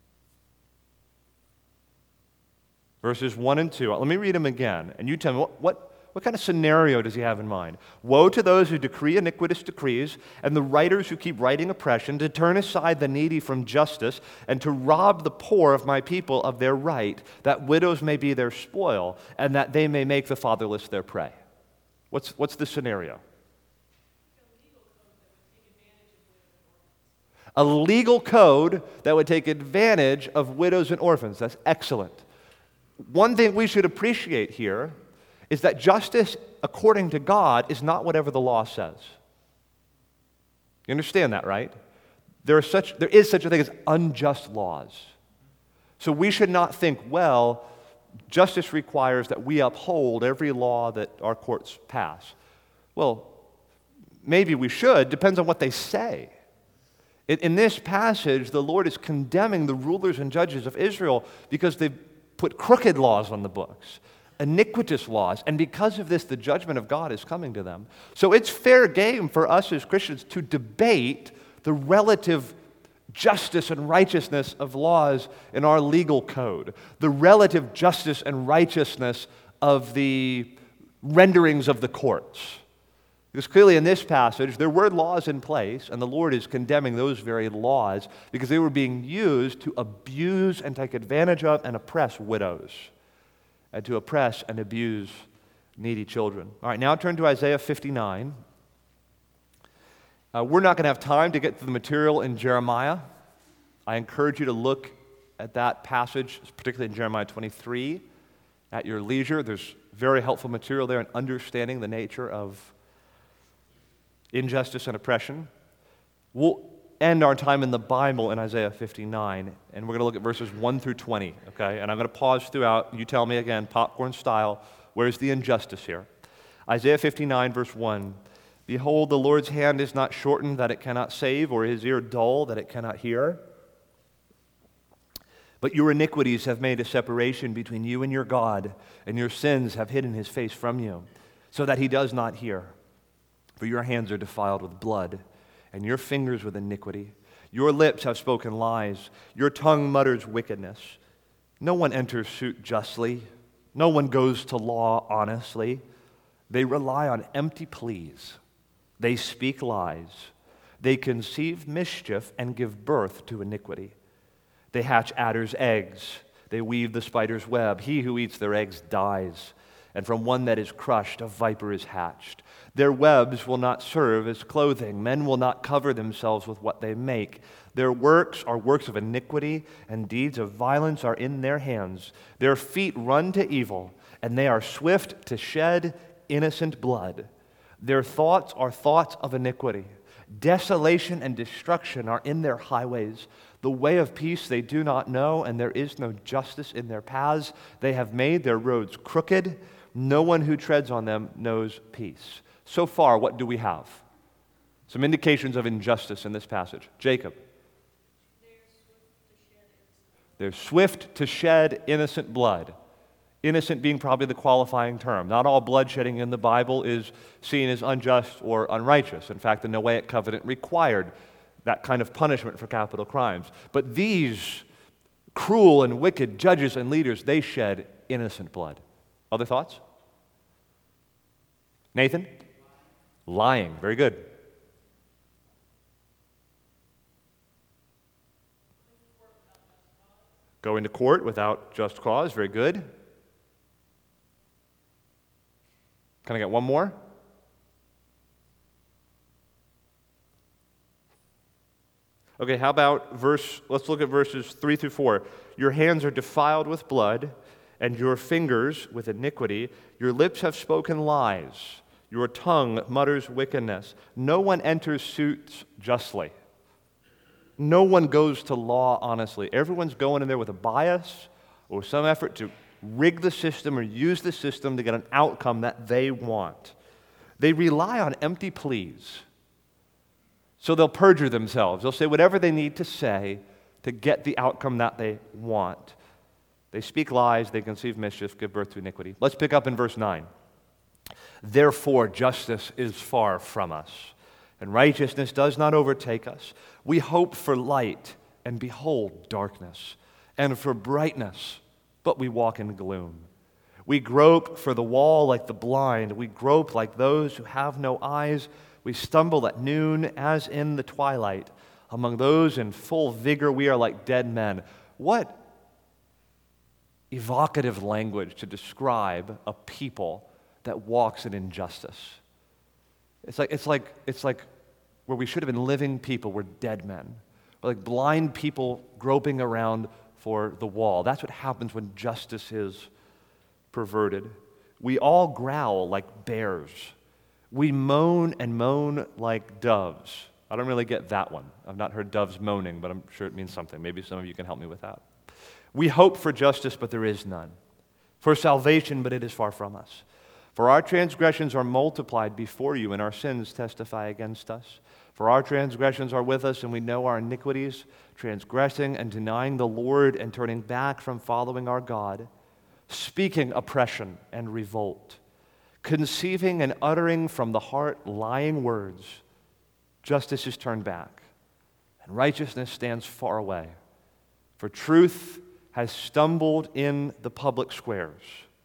Speaker 1: Verses one and two. Let me read them again, and you tell me, what, what, what kind of scenario does he have in mind? Woe to those who decree iniquitous decrees, and the writers who keep writing oppression, to turn aside the needy from justice, and to rob the poor of my people of their right, that widows may be their spoil, and that they may make the fatherless their prey. What's, what's the scenario? A legal code that would take advantage of widows and orphans. That's excellent. One thing we should appreciate here is that justice, according to God, is not whatever the law says. You understand that, right? There are such, there is such a thing as unjust laws. So we should not think, well, justice requires that we uphold every law that our courts pass. Well, maybe we should, depends on what they say. In, in this passage, the Lord is condemning the rulers and judges of Israel because they've put crooked laws on the books, iniquitous laws, and because of this, the judgment of God is coming to them. So it's fair game for us as Christians to debate the relative justice and righteousness of laws in our legal code, the relative justice and righteousness of the renderings of the courts. Because clearly in this passage, there were laws in place, and the Lord is condemning those very laws because they were being used to abuse and take advantage of and oppress widows, and to oppress and abuse needy children. All right, now turn to Isaiah fifty-nine. Uh, we're not going to have time to get to the material in Jeremiah. I encourage you to look at that passage, particularly in Jeremiah twenty-three, at your leisure. There's very helpful material there in understanding the nature of injustice and oppression. We'll end our time in the Bible in Isaiah fifty-nine, and we're going to look at verses one through twenty, okay? And I'm going to pause throughout. You tell me again, popcorn style, where's the injustice here? Isaiah fifty-nine, verse one. Behold, the Lord's hand is not shortened that it cannot save, or his ear dull that it cannot hear. But your iniquities have made a separation between you and your God, and your sins have hidden his face from you, so that he does not hear. For your hands are defiled with blood, and your fingers with iniquity. Your lips have spoken lies. Your tongue mutters wickedness. No one enters suit justly. No one goes to law honestly. They rely on empty pleas. They speak lies. They conceive mischief and give birth to iniquity. They hatch adder's eggs. They weave the spider's web. He who eats their eggs dies, and from one that is crushed, a viper is hatched. Their webs will not serve as clothing. Men will not cover themselves with what they make. Their works are works of iniquity, and deeds of violence are in their hands. Their feet run to evil, and they are swift to shed innocent blood. Their thoughts are thoughts of iniquity. Desolation and destruction are in their highways. The way of peace they do not know, and there is no justice in their paths. They have made their roads crooked. No one who treads on them knows peace. So far, what do we have? Some indications of injustice in this passage. Jacob. They're swift to shed innocent blood. Innocent being probably the qualifying term. Not all bloodshedding in the Bible is seen as unjust or unrighteous. In fact, the Noahic covenant required that kind of punishment for capital crimes. But these cruel and wicked judges and leaders, they shed innocent blood. Other thoughts? Nathan? Lying. Very good. Going to court without just cause. Very good. Can I get one more? Okay, how about verse, let's look at verses three through four. Your hands are defiled with blood, and your fingers with iniquity. Your lips have spoken lies. Your tongue mutters wickedness. No one enters suits justly. No one goes to law honestly. Everyone's going in there with a bias or some effort to rig the system or use the system to get an outcome that they want. They rely on empty pleas. So they'll perjure themselves. They'll say whatever they need to say to get the outcome that they want. They speak lies, they conceive mischief, give birth to iniquity. Let's pick up in verse nine. Therefore, justice is far from us, and righteousness does not overtake us. We hope for light, and behold darkness, and for brightness, but we walk in gloom. We grope for the wall like the blind. We grope like those who have no eyes. We stumble at noon as in the twilight. Among those in full vigor, we are like dead men. What evocative language to describe a people that walks in injustice. It's like, it's like, it's like where we should have been living people, we're dead men. We're like blind people groping around for the wall. That's what happens when justice is perverted. We all growl like bears. We moan and moan like doves. I don't really get that one. I've not heard doves moaning, but I'm sure it means something. Maybe some of you can help me with that. We hope for justice, but there is none. for salvation, but it is far from us. For our transgressions are multiplied before you, and our sins testify against us. For our transgressions are with us, and we know our iniquities, transgressing and denying the Lord and turning back from following our God, speaking oppression and revolt, conceiving and uttering from the heart lying words. Justice is turned back, and righteousness stands far away. For truth has stumbled in the public squares,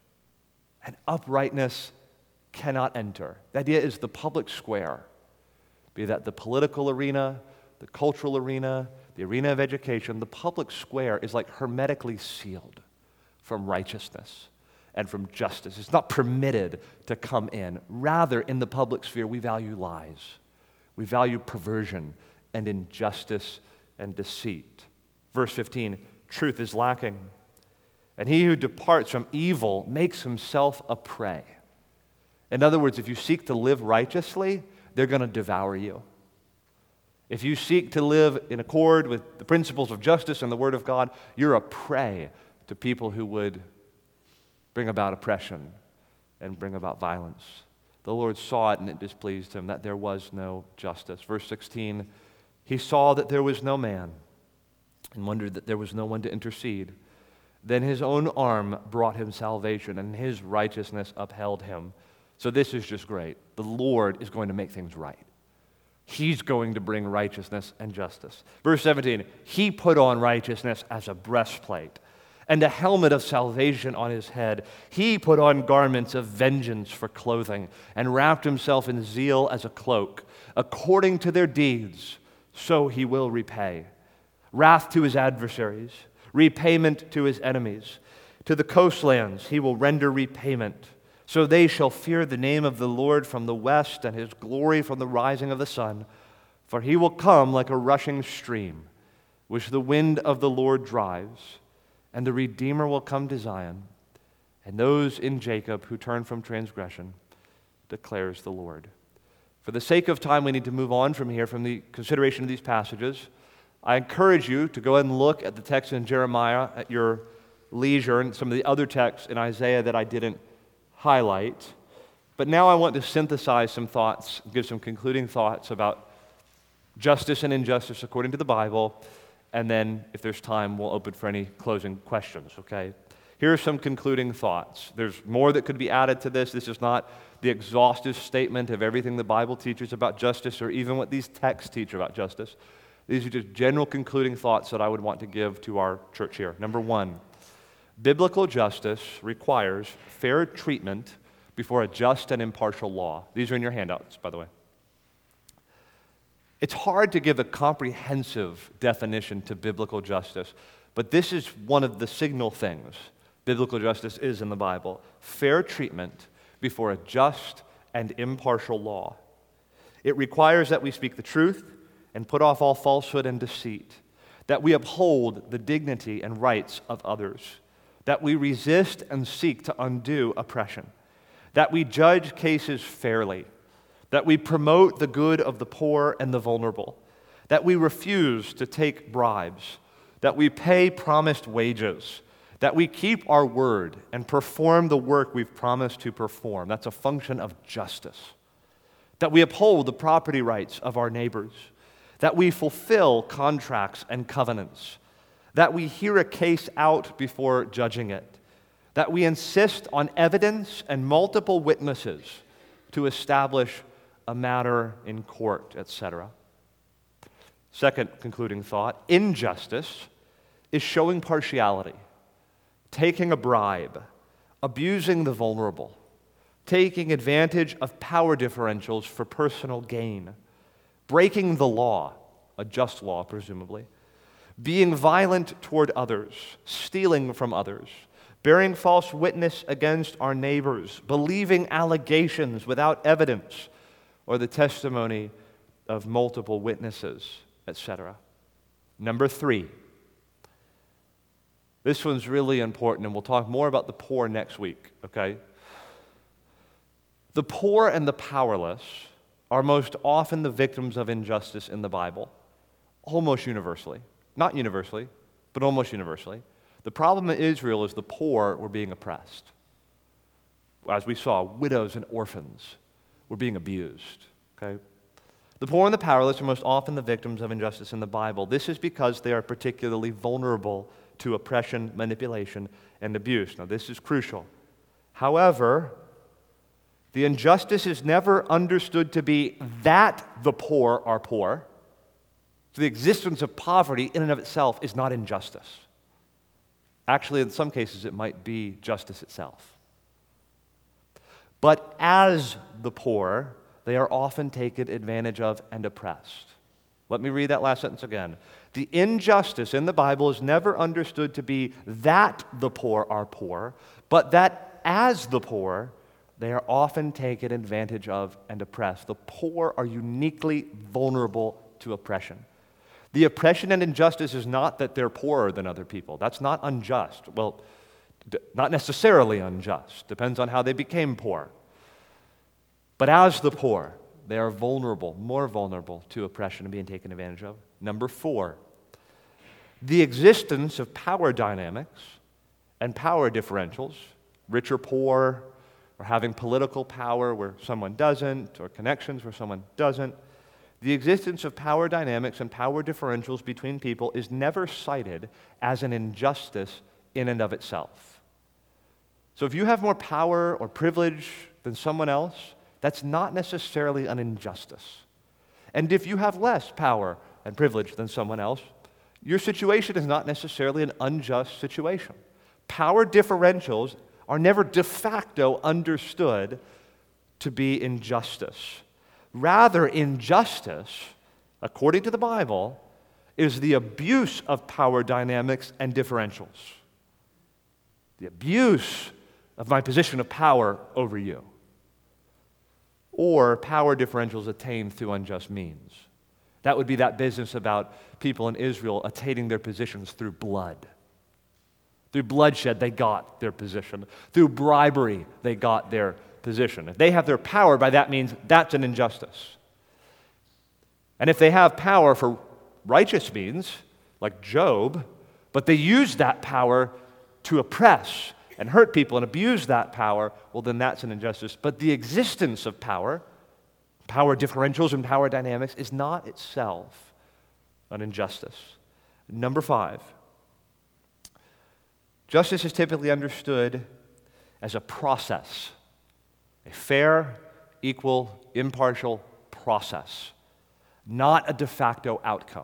Speaker 1: and uprightness cannot enter. The idea is the public square, be that the political arena, the cultural arena, the arena of education. The public square is like hermetically sealed from righteousness and from justice. It's not permitted to come in. Rather, in the public sphere, we value lies. We value perversion and injustice and deceit. Verse fifteen, truth is lacking. And he who departs from evil makes himself a prey. In other words, if you seek to live righteously, they're going to devour you. If you seek to live in accord with the principles of justice and the Word of God, you're a prey to people who would bring about oppression and bring about violence. The Lord saw it, and it displeased him that there was no justice. Verse sixteen, he saw that there was no man and wondered that there was no one to intercede. Then his own arm brought him salvation, and his righteousness upheld him. So this is just great. The Lord is going to make things right. He's going to bring righteousness and justice. Verse seventeen, he put on righteousness as a breastplate and a helmet of salvation on his head. He put on garments of vengeance for clothing and wrapped himself in zeal as a cloak. According to their deeds, so he will repay. Wrath to his adversaries, repayment to his enemies. To the coastlands he will render repayment. So they shall fear the name of the Lord from the west, and his glory from the rising of the sun. For he will come like a rushing stream, which the wind of the Lord drives. And the Redeemer will come to Zion, and those in Jacob who turn from transgression, declares the Lord. For the sake of time, we need to move on from here, from the consideration of these passages. I encourage you to go ahead and look at the text in Jeremiah at your leisure and some of the other texts in Isaiah that I didn't highlight. But now I want to synthesize some thoughts, give some concluding thoughts about justice and injustice according to the Bible, and then, if there's time, we'll open for any closing questions, okay? Here are some concluding thoughts. There's more that could be added to this. This is not the exhaustive statement of everything the Bible teaches about justice or even what these texts teach about justice. These are just general concluding thoughts that I would want to give to our church here. Number one, biblical justice requires fair treatment before a just and impartial law. These are in your handouts, by the way. It's hard to give a comprehensive definition to biblical justice, but this is one of the signal things biblical justice is in the Bible. Fair treatment before a just and impartial law. It requires that we speak the truth and put off all falsehood and deceit, that we uphold the dignity and rights of others, that we resist and seek to undo oppression, that we judge cases fairly, that we promote the good of the poor and the vulnerable, that we refuse to take bribes, that we pay promised wages, that we keep our word and perform the work we've promised to perform. That's a function of justice. That we uphold the property rights of our neighbors, that we fulfill contracts and covenants, that we hear a case out before judging it, that we insist on evidence and multiple witnesses to establish a matter in court, et cetera. Second concluding thought, injustice is showing partiality, taking a bribe, abusing the vulnerable, taking advantage of power differentials for personal gain, breaking the law, a just law presumably, being violent toward others, stealing from others, bearing false witness against our neighbors, believing allegations without evidence, or the testimony of multiple witnesses, et cetera. Number three, this one's really important, and we'll talk more about the poor next week, okay? The poor and the powerless are most often the victims of injustice in the Bible, almost universally. Not universally, but almost universally. The problem in Israel is the poor were being oppressed. As we saw, widows and orphans were being abused. Okay? The poor and the powerless are most often the victims of injustice in the Bible. This is because they are particularly vulnerable to oppression, manipulation, and abuse. Now, this is crucial. However, the injustice is never understood to be that the poor are poor. So the existence of poverty in and of itself is not injustice. Actually, in some cases, it might be justice itself. But as the poor, they are often taken advantage of and oppressed. Let me read that last sentence again. The injustice in the Bible is never understood to be that the poor are poor, but that as the poor, they are often taken advantage of and oppressed. The poor are uniquely vulnerable to oppression. The oppression and injustice is not that they're poorer than other people. That's not unjust. Well, d- not necessarily unjust. Depends on how they became poor. But as the poor, they are vulnerable, more vulnerable to oppression and being taken advantage of. Number four, the existence of power dynamics and power differentials, rich or poor, or having political power where someone doesn't, or connections where someone doesn't. The existence of power dynamics and power differentials between people is never cited as an injustice in and of itself. So if you have more power or privilege than someone else, that's not necessarily an injustice. And if you have less power and privilege than someone else, your situation is not necessarily an unjust situation. Power differentials are never de facto understood to be injustice. Rather, injustice, according to the Bible, is the abuse of power dynamics and differentials. The abuse of my position of power over you. Or power differentials attained through unjust means. That would be that business about people in Israel attaining their positions through blood. Through bloodshed, they got their position. Through bribery, they got their position. If they have their power, by that means that's an injustice. And if they have power for righteous means, like Job, but they use that power to oppress and hurt people and abuse that power, well, then that's an injustice. But the existence of power, power differentials and power dynamics, is not itself an injustice. Number five, justice is typically understood as a process, a fair, equal, impartial process, not a de facto outcome.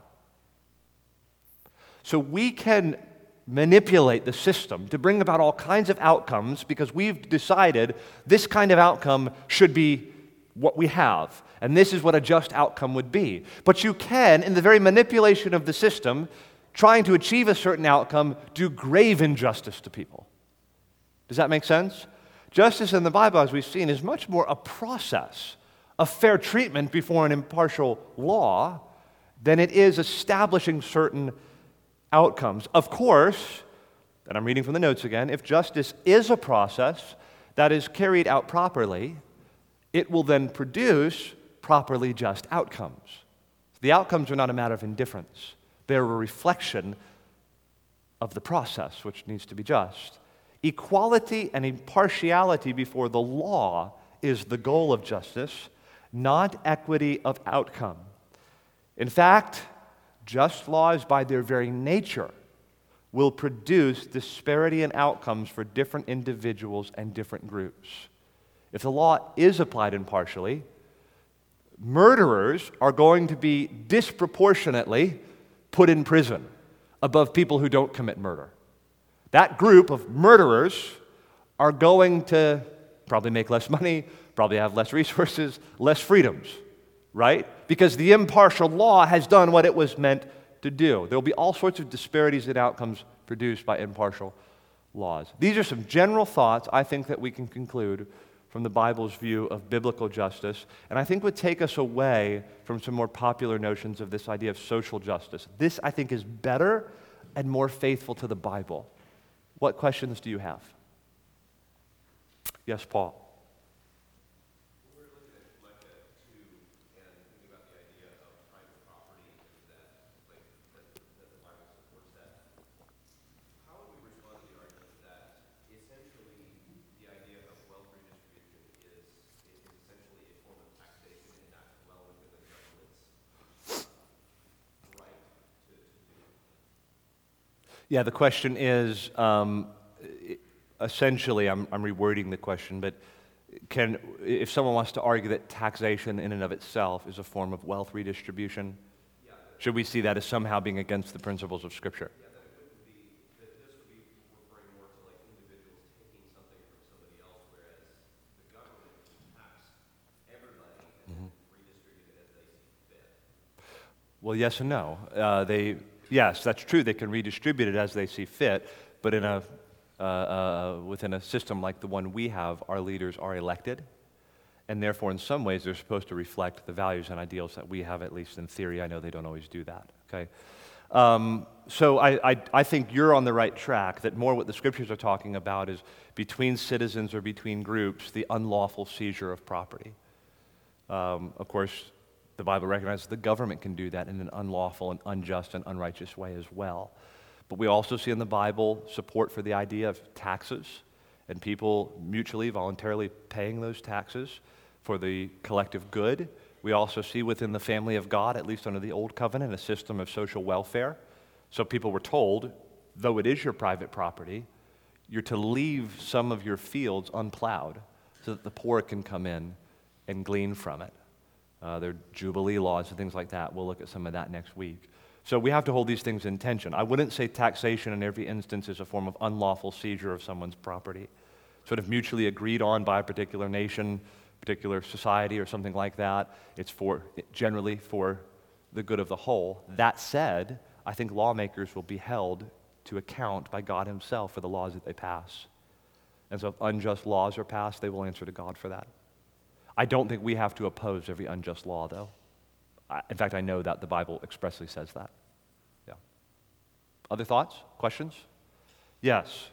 Speaker 1: So we can manipulate the system to bring about all kinds of outcomes because we've decided this kind of outcome should be what we have, and this is what a just outcome would be. But you can, in the very manipulation of the system, trying to achieve a certain outcome, do grave injustice to people. Does that make sense? Justice in the Bible, as we've seen, is much more a process of fair treatment before an impartial law than it is establishing certain outcomes. Of course, and I'm reading from the notes again, if justice is a process that is carried out properly, it will then produce properly just outcomes. The outcomes are not a matter of indifference. They're a reflection of the process, which needs to be just. Equality and impartiality before the law is the goal of justice, not equity of outcome. In fact, just laws by their very nature will produce disparity in outcomes for different individuals and different groups. If the law is applied impartially, murderers are going to be disproportionately put in prison above people who don't commit murder. That group of murderers are going to probably make less money, probably have less resources, less freedoms, right? Because the impartial law has done what it was meant to do. There will be all sorts of disparities in outcomes produced by impartial laws. These are some general thoughts I think that we can conclude from the Bible's view of biblical justice, and I think would take us away from some more popular notions of this idea of social justice. This, I think, is better and more faithful to the Bible. What questions do you have? Yes, Paul.
Speaker 4: We're looking at Micah two and thinking about the idea of private property and that, like, that, that the Bible supports that. How would we
Speaker 1: Yeah, the question is, um, i- essentially, I'm, I'm rewording the question, but can, if someone wants to argue that taxation in and of itself is a form of wealth redistribution, should we see that as somehow being against the principles of Scripture?
Speaker 4: Yeah, that it wouldn't be, that this would be referring more to like individuals taking something from somebody else, whereas the government can tax everybody and then redistribute it as they see fit.
Speaker 1: Well, yes and no. Uh, they, yes, that's true. They can redistribute it as they see fit, but in a, uh, uh, within a system like the one we have, our leaders are elected, and therefore, in some ways, they're supposed to reflect the values and ideals that we have, at least in theory. I know they don't always do that. Okay. Um, so I, I, I think you're on the right track. That more what the Scriptures are talking about is between citizens or between groups, the unlawful seizure of property. Um, of course, the Bible recognizes the government can do that in an unlawful and unjust and unrighteous way as well. But we also see in the Bible support for the idea of taxes and people mutually, voluntarily paying those taxes for the collective good. We also see within the family of God, at least under the Old Covenant, a system of social welfare. So people were told, though it is your private property, you're to leave some of your fields unplowed so that the poor can come in and glean from it. Uh, there are Jubilee laws and things like that. We'll look at some of that next week. So we have to hold these things in tension. I wouldn't say taxation in every instance is a form of unlawful seizure of someone's property, sort of mutually agreed on by a particular nation, particular society, or something like that. It's for generally for the good of the whole. That said, I think lawmakers will be held to account by God Himself for the laws that they pass. And so if unjust laws are passed, they will answer to God for that. I don't think we have to oppose every unjust law, though. I, in fact, I know that the Bible expressly says that. Yeah. Other thoughts? Questions? Yes.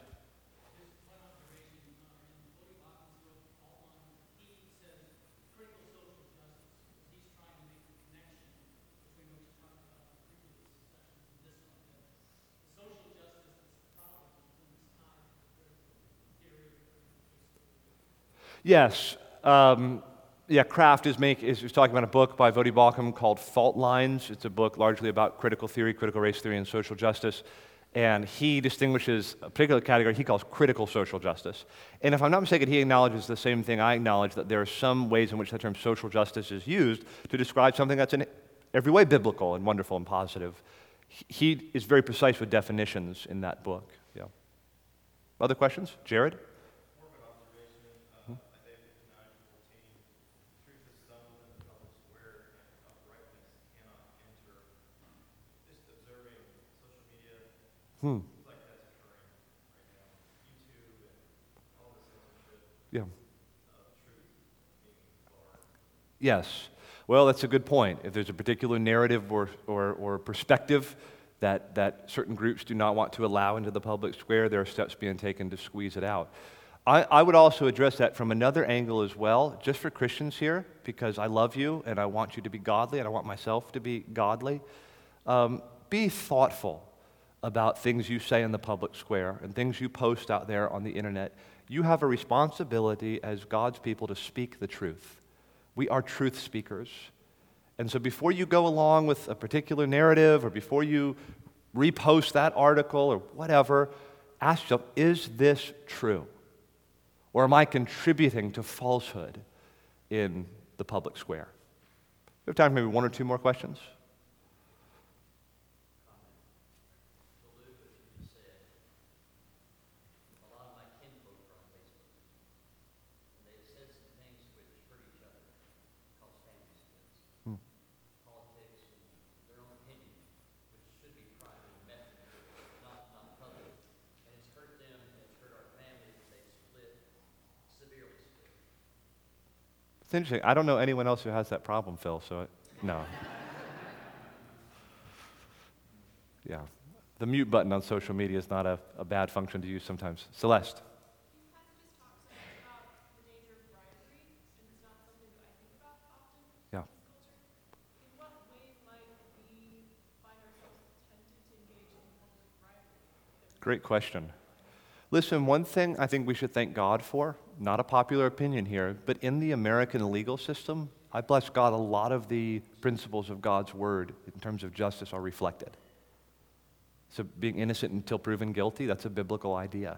Speaker 1: Yes. Um, yeah, Kraft is, make, is, is talking about a book by Voddie Baucham called Fault Lines. It's a book largely about critical theory, critical race theory, and social justice. And he distinguishes a particular category he calls critical social justice. And if I'm not mistaken, he acknowledges the same thing I acknowledge, that there are some ways in which the term social justice is used to describe something that's in every way biblical and wonderful and positive. He is very precise with definitions in that book. Yeah. Other questions? Jared?
Speaker 2: More of an observation, uh, Isaiah fifty-nine fourteen, truth is sown in the public square and uprightness cannot enter. Just observing social media,
Speaker 1: Hmm.
Speaker 2: seems like that's occurring right now. YouTube and all the censorship
Speaker 1: Yeah.
Speaker 2: of truth being barred.
Speaker 1: Yes. Well, that's a good point. If there's a particular narrative or, or, or perspective that, that certain groups do not want to allow into the public square, there are steps being taken to squeeze it out. I, I would also address that from another angle as well, just for Christians here, because I love you and I want you to be godly and I want myself to be godly. Um, be thoughtful about things you say in the public square and things you post out there on the internet. You have a responsibility as God's people to speak the truth. We are truth speakers. And so before you go along with a particular narrative or before you repost that article or whatever, ask yourself, is this true? Or am I contributing to falsehood in the public square? We have time for maybe one or two more questions. It's interesting. I don't know anyone else who has that problem, Phil, so it, no. Yeah. The mute button on social media is not a, a bad function to use sometimes. Celeste. Yeah. Great question. Listen, one thing I think we should thank God for, not a popular opinion here, but in the American legal system, I bless God, a lot of the principles of God's word in terms of justice are reflected. So being innocent until proven guilty, that's a biblical idea.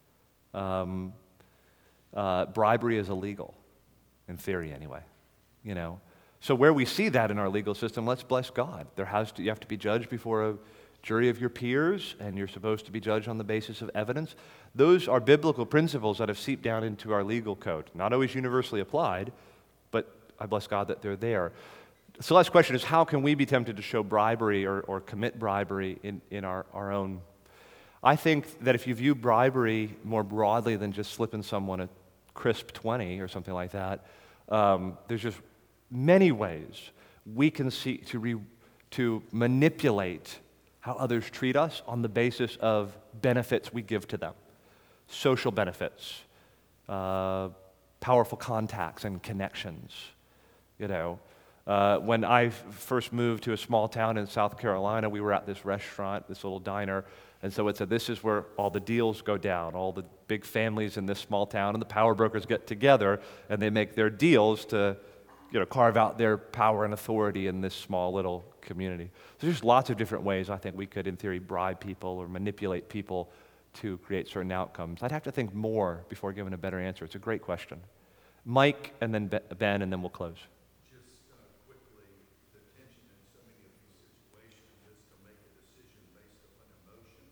Speaker 1: Um, uh, bribery is illegal, in theory anyway, you know. So where we see that in our legal system, let's bless God. There has to, you have to be judged before a jury of your peers, and you're supposed to be judged on the basis of evidence. Those are biblical principles that have seeped down into our legal code. Not always universally applied, but I bless God that they're there. So last question is, how can we be tempted to show bribery or, or commit bribery in, in our, our own? I think that if you view bribery more broadly than just slipping someone a crisp twenty or something like that, um, there's just many ways we can seek to, re, to manipulate how others treat us on the basis of benefits we give to them. Social benefits, uh, powerful contacts and connections, you know. Uh, when I f- first moved to a small town in South Carolina, we were at this restaurant, this little diner, and so it said, this is where all the deals go down. All the big families in this small town and the power brokers get together, and they make their deals to, you know, carve out their power and authority in this small little community. So there's lots of different ways I think we could, in theory, bribe people or manipulate people to create certain outcomes. I'd have to think more before giving a better answer. It's a great question. Mike, and then Ben, and then we'll close.
Speaker 5: Just uh, quickly, the tension in so many of these situations is to make a decision based upon emotion,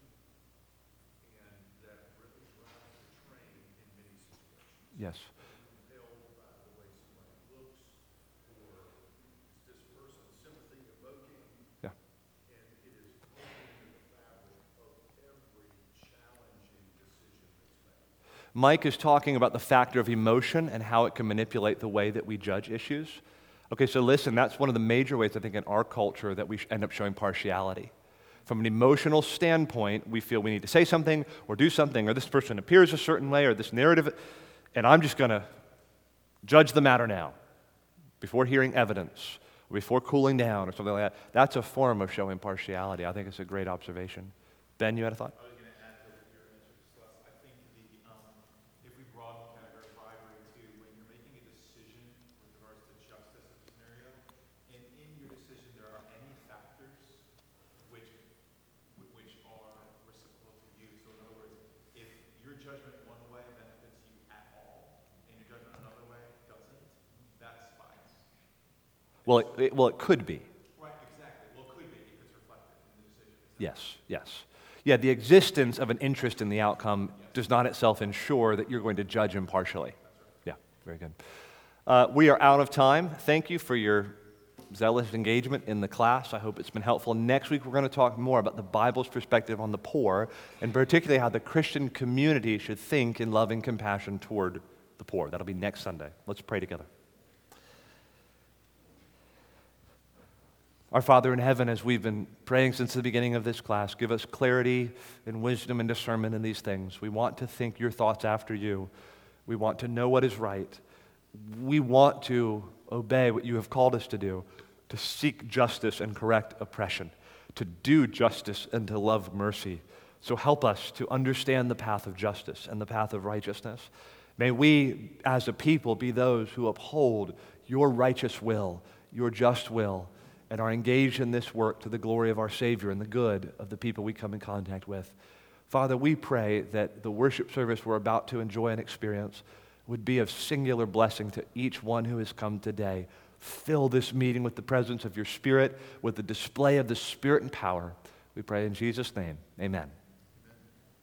Speaker 5: and that really drives the train in many situations.
Speaker 1: Yes.
Speaker 5: Compelled by the way somebody looks, or is this person sympathy evoking?
Speaker 1: Yeah.
Speaker 5: And it is woven into the fabric of every challenging decision that's made.
Speaker 1: Mike is talking about the factor of emotion and how it can manipulate the way that we judge issues. Okay, so listen, that's one of the major ways I think in our culture that we end up showing partiality. From an emotional standpoint, we feel we need to say something or do something, or this person appears a certain way, or this narrative, and I'm just going to judge the matter now before hearing evidence, or before cooling down, or something like that. That's a form of showing partiality. I think it's a great observation. Ben, you had a thought?
Speaker 2: I was going to add to your answer to Celeste. I think the, um, if we broaden the category of bribery to when you're making a decision with regards to justice in the scenario, and in your decision there are any factors which which are reciprocal to you. So in other words, if your judgment one way benefits you at all, and your judgment another way doesn't, that's bias.
Speaker 1: Well, it, it, well, it could be.
Speaker 2: Right, exactly. Well, it could be if it's reflected in the decision.
Speaker 1: Yes, yes. Yeah, the existence of an interest in the outcome does not itself ensure that you're going to judge impartially. Yeah, very good. Uh, we are out of time. Thank you for your zealous engagement in the class. I hope it's been helpful. Next week, we're going to talk more about the Bible's perspective on the poor, and particularly how the Christian community should think in loving compassion toward the poor. That'll be next Sunday. Let's pray together. Our Father in heaven, as we've been praying since the beginning of this class, give us clarity and wisdom and discernment in these things. We want to think your thoughts after you. We want to know what is right. We want to obey what you have called us to do, to seek justice and correct oppression, to do justice and to love mercy. So help us to understand the path of justice and the path of righteousness. May we, as a people, be those who uphold your righteous will, your just will, and are engaged in this work to the glory of our Savior and the good of the people we come in contact with. Father, we pray that the worship service we're about to enjoy and experience would be of singular blessing to each one who has come today. Fill this meeting with the presence of your Spirit, with the display of the Spirit and power. We pray in Jesus' name, amen.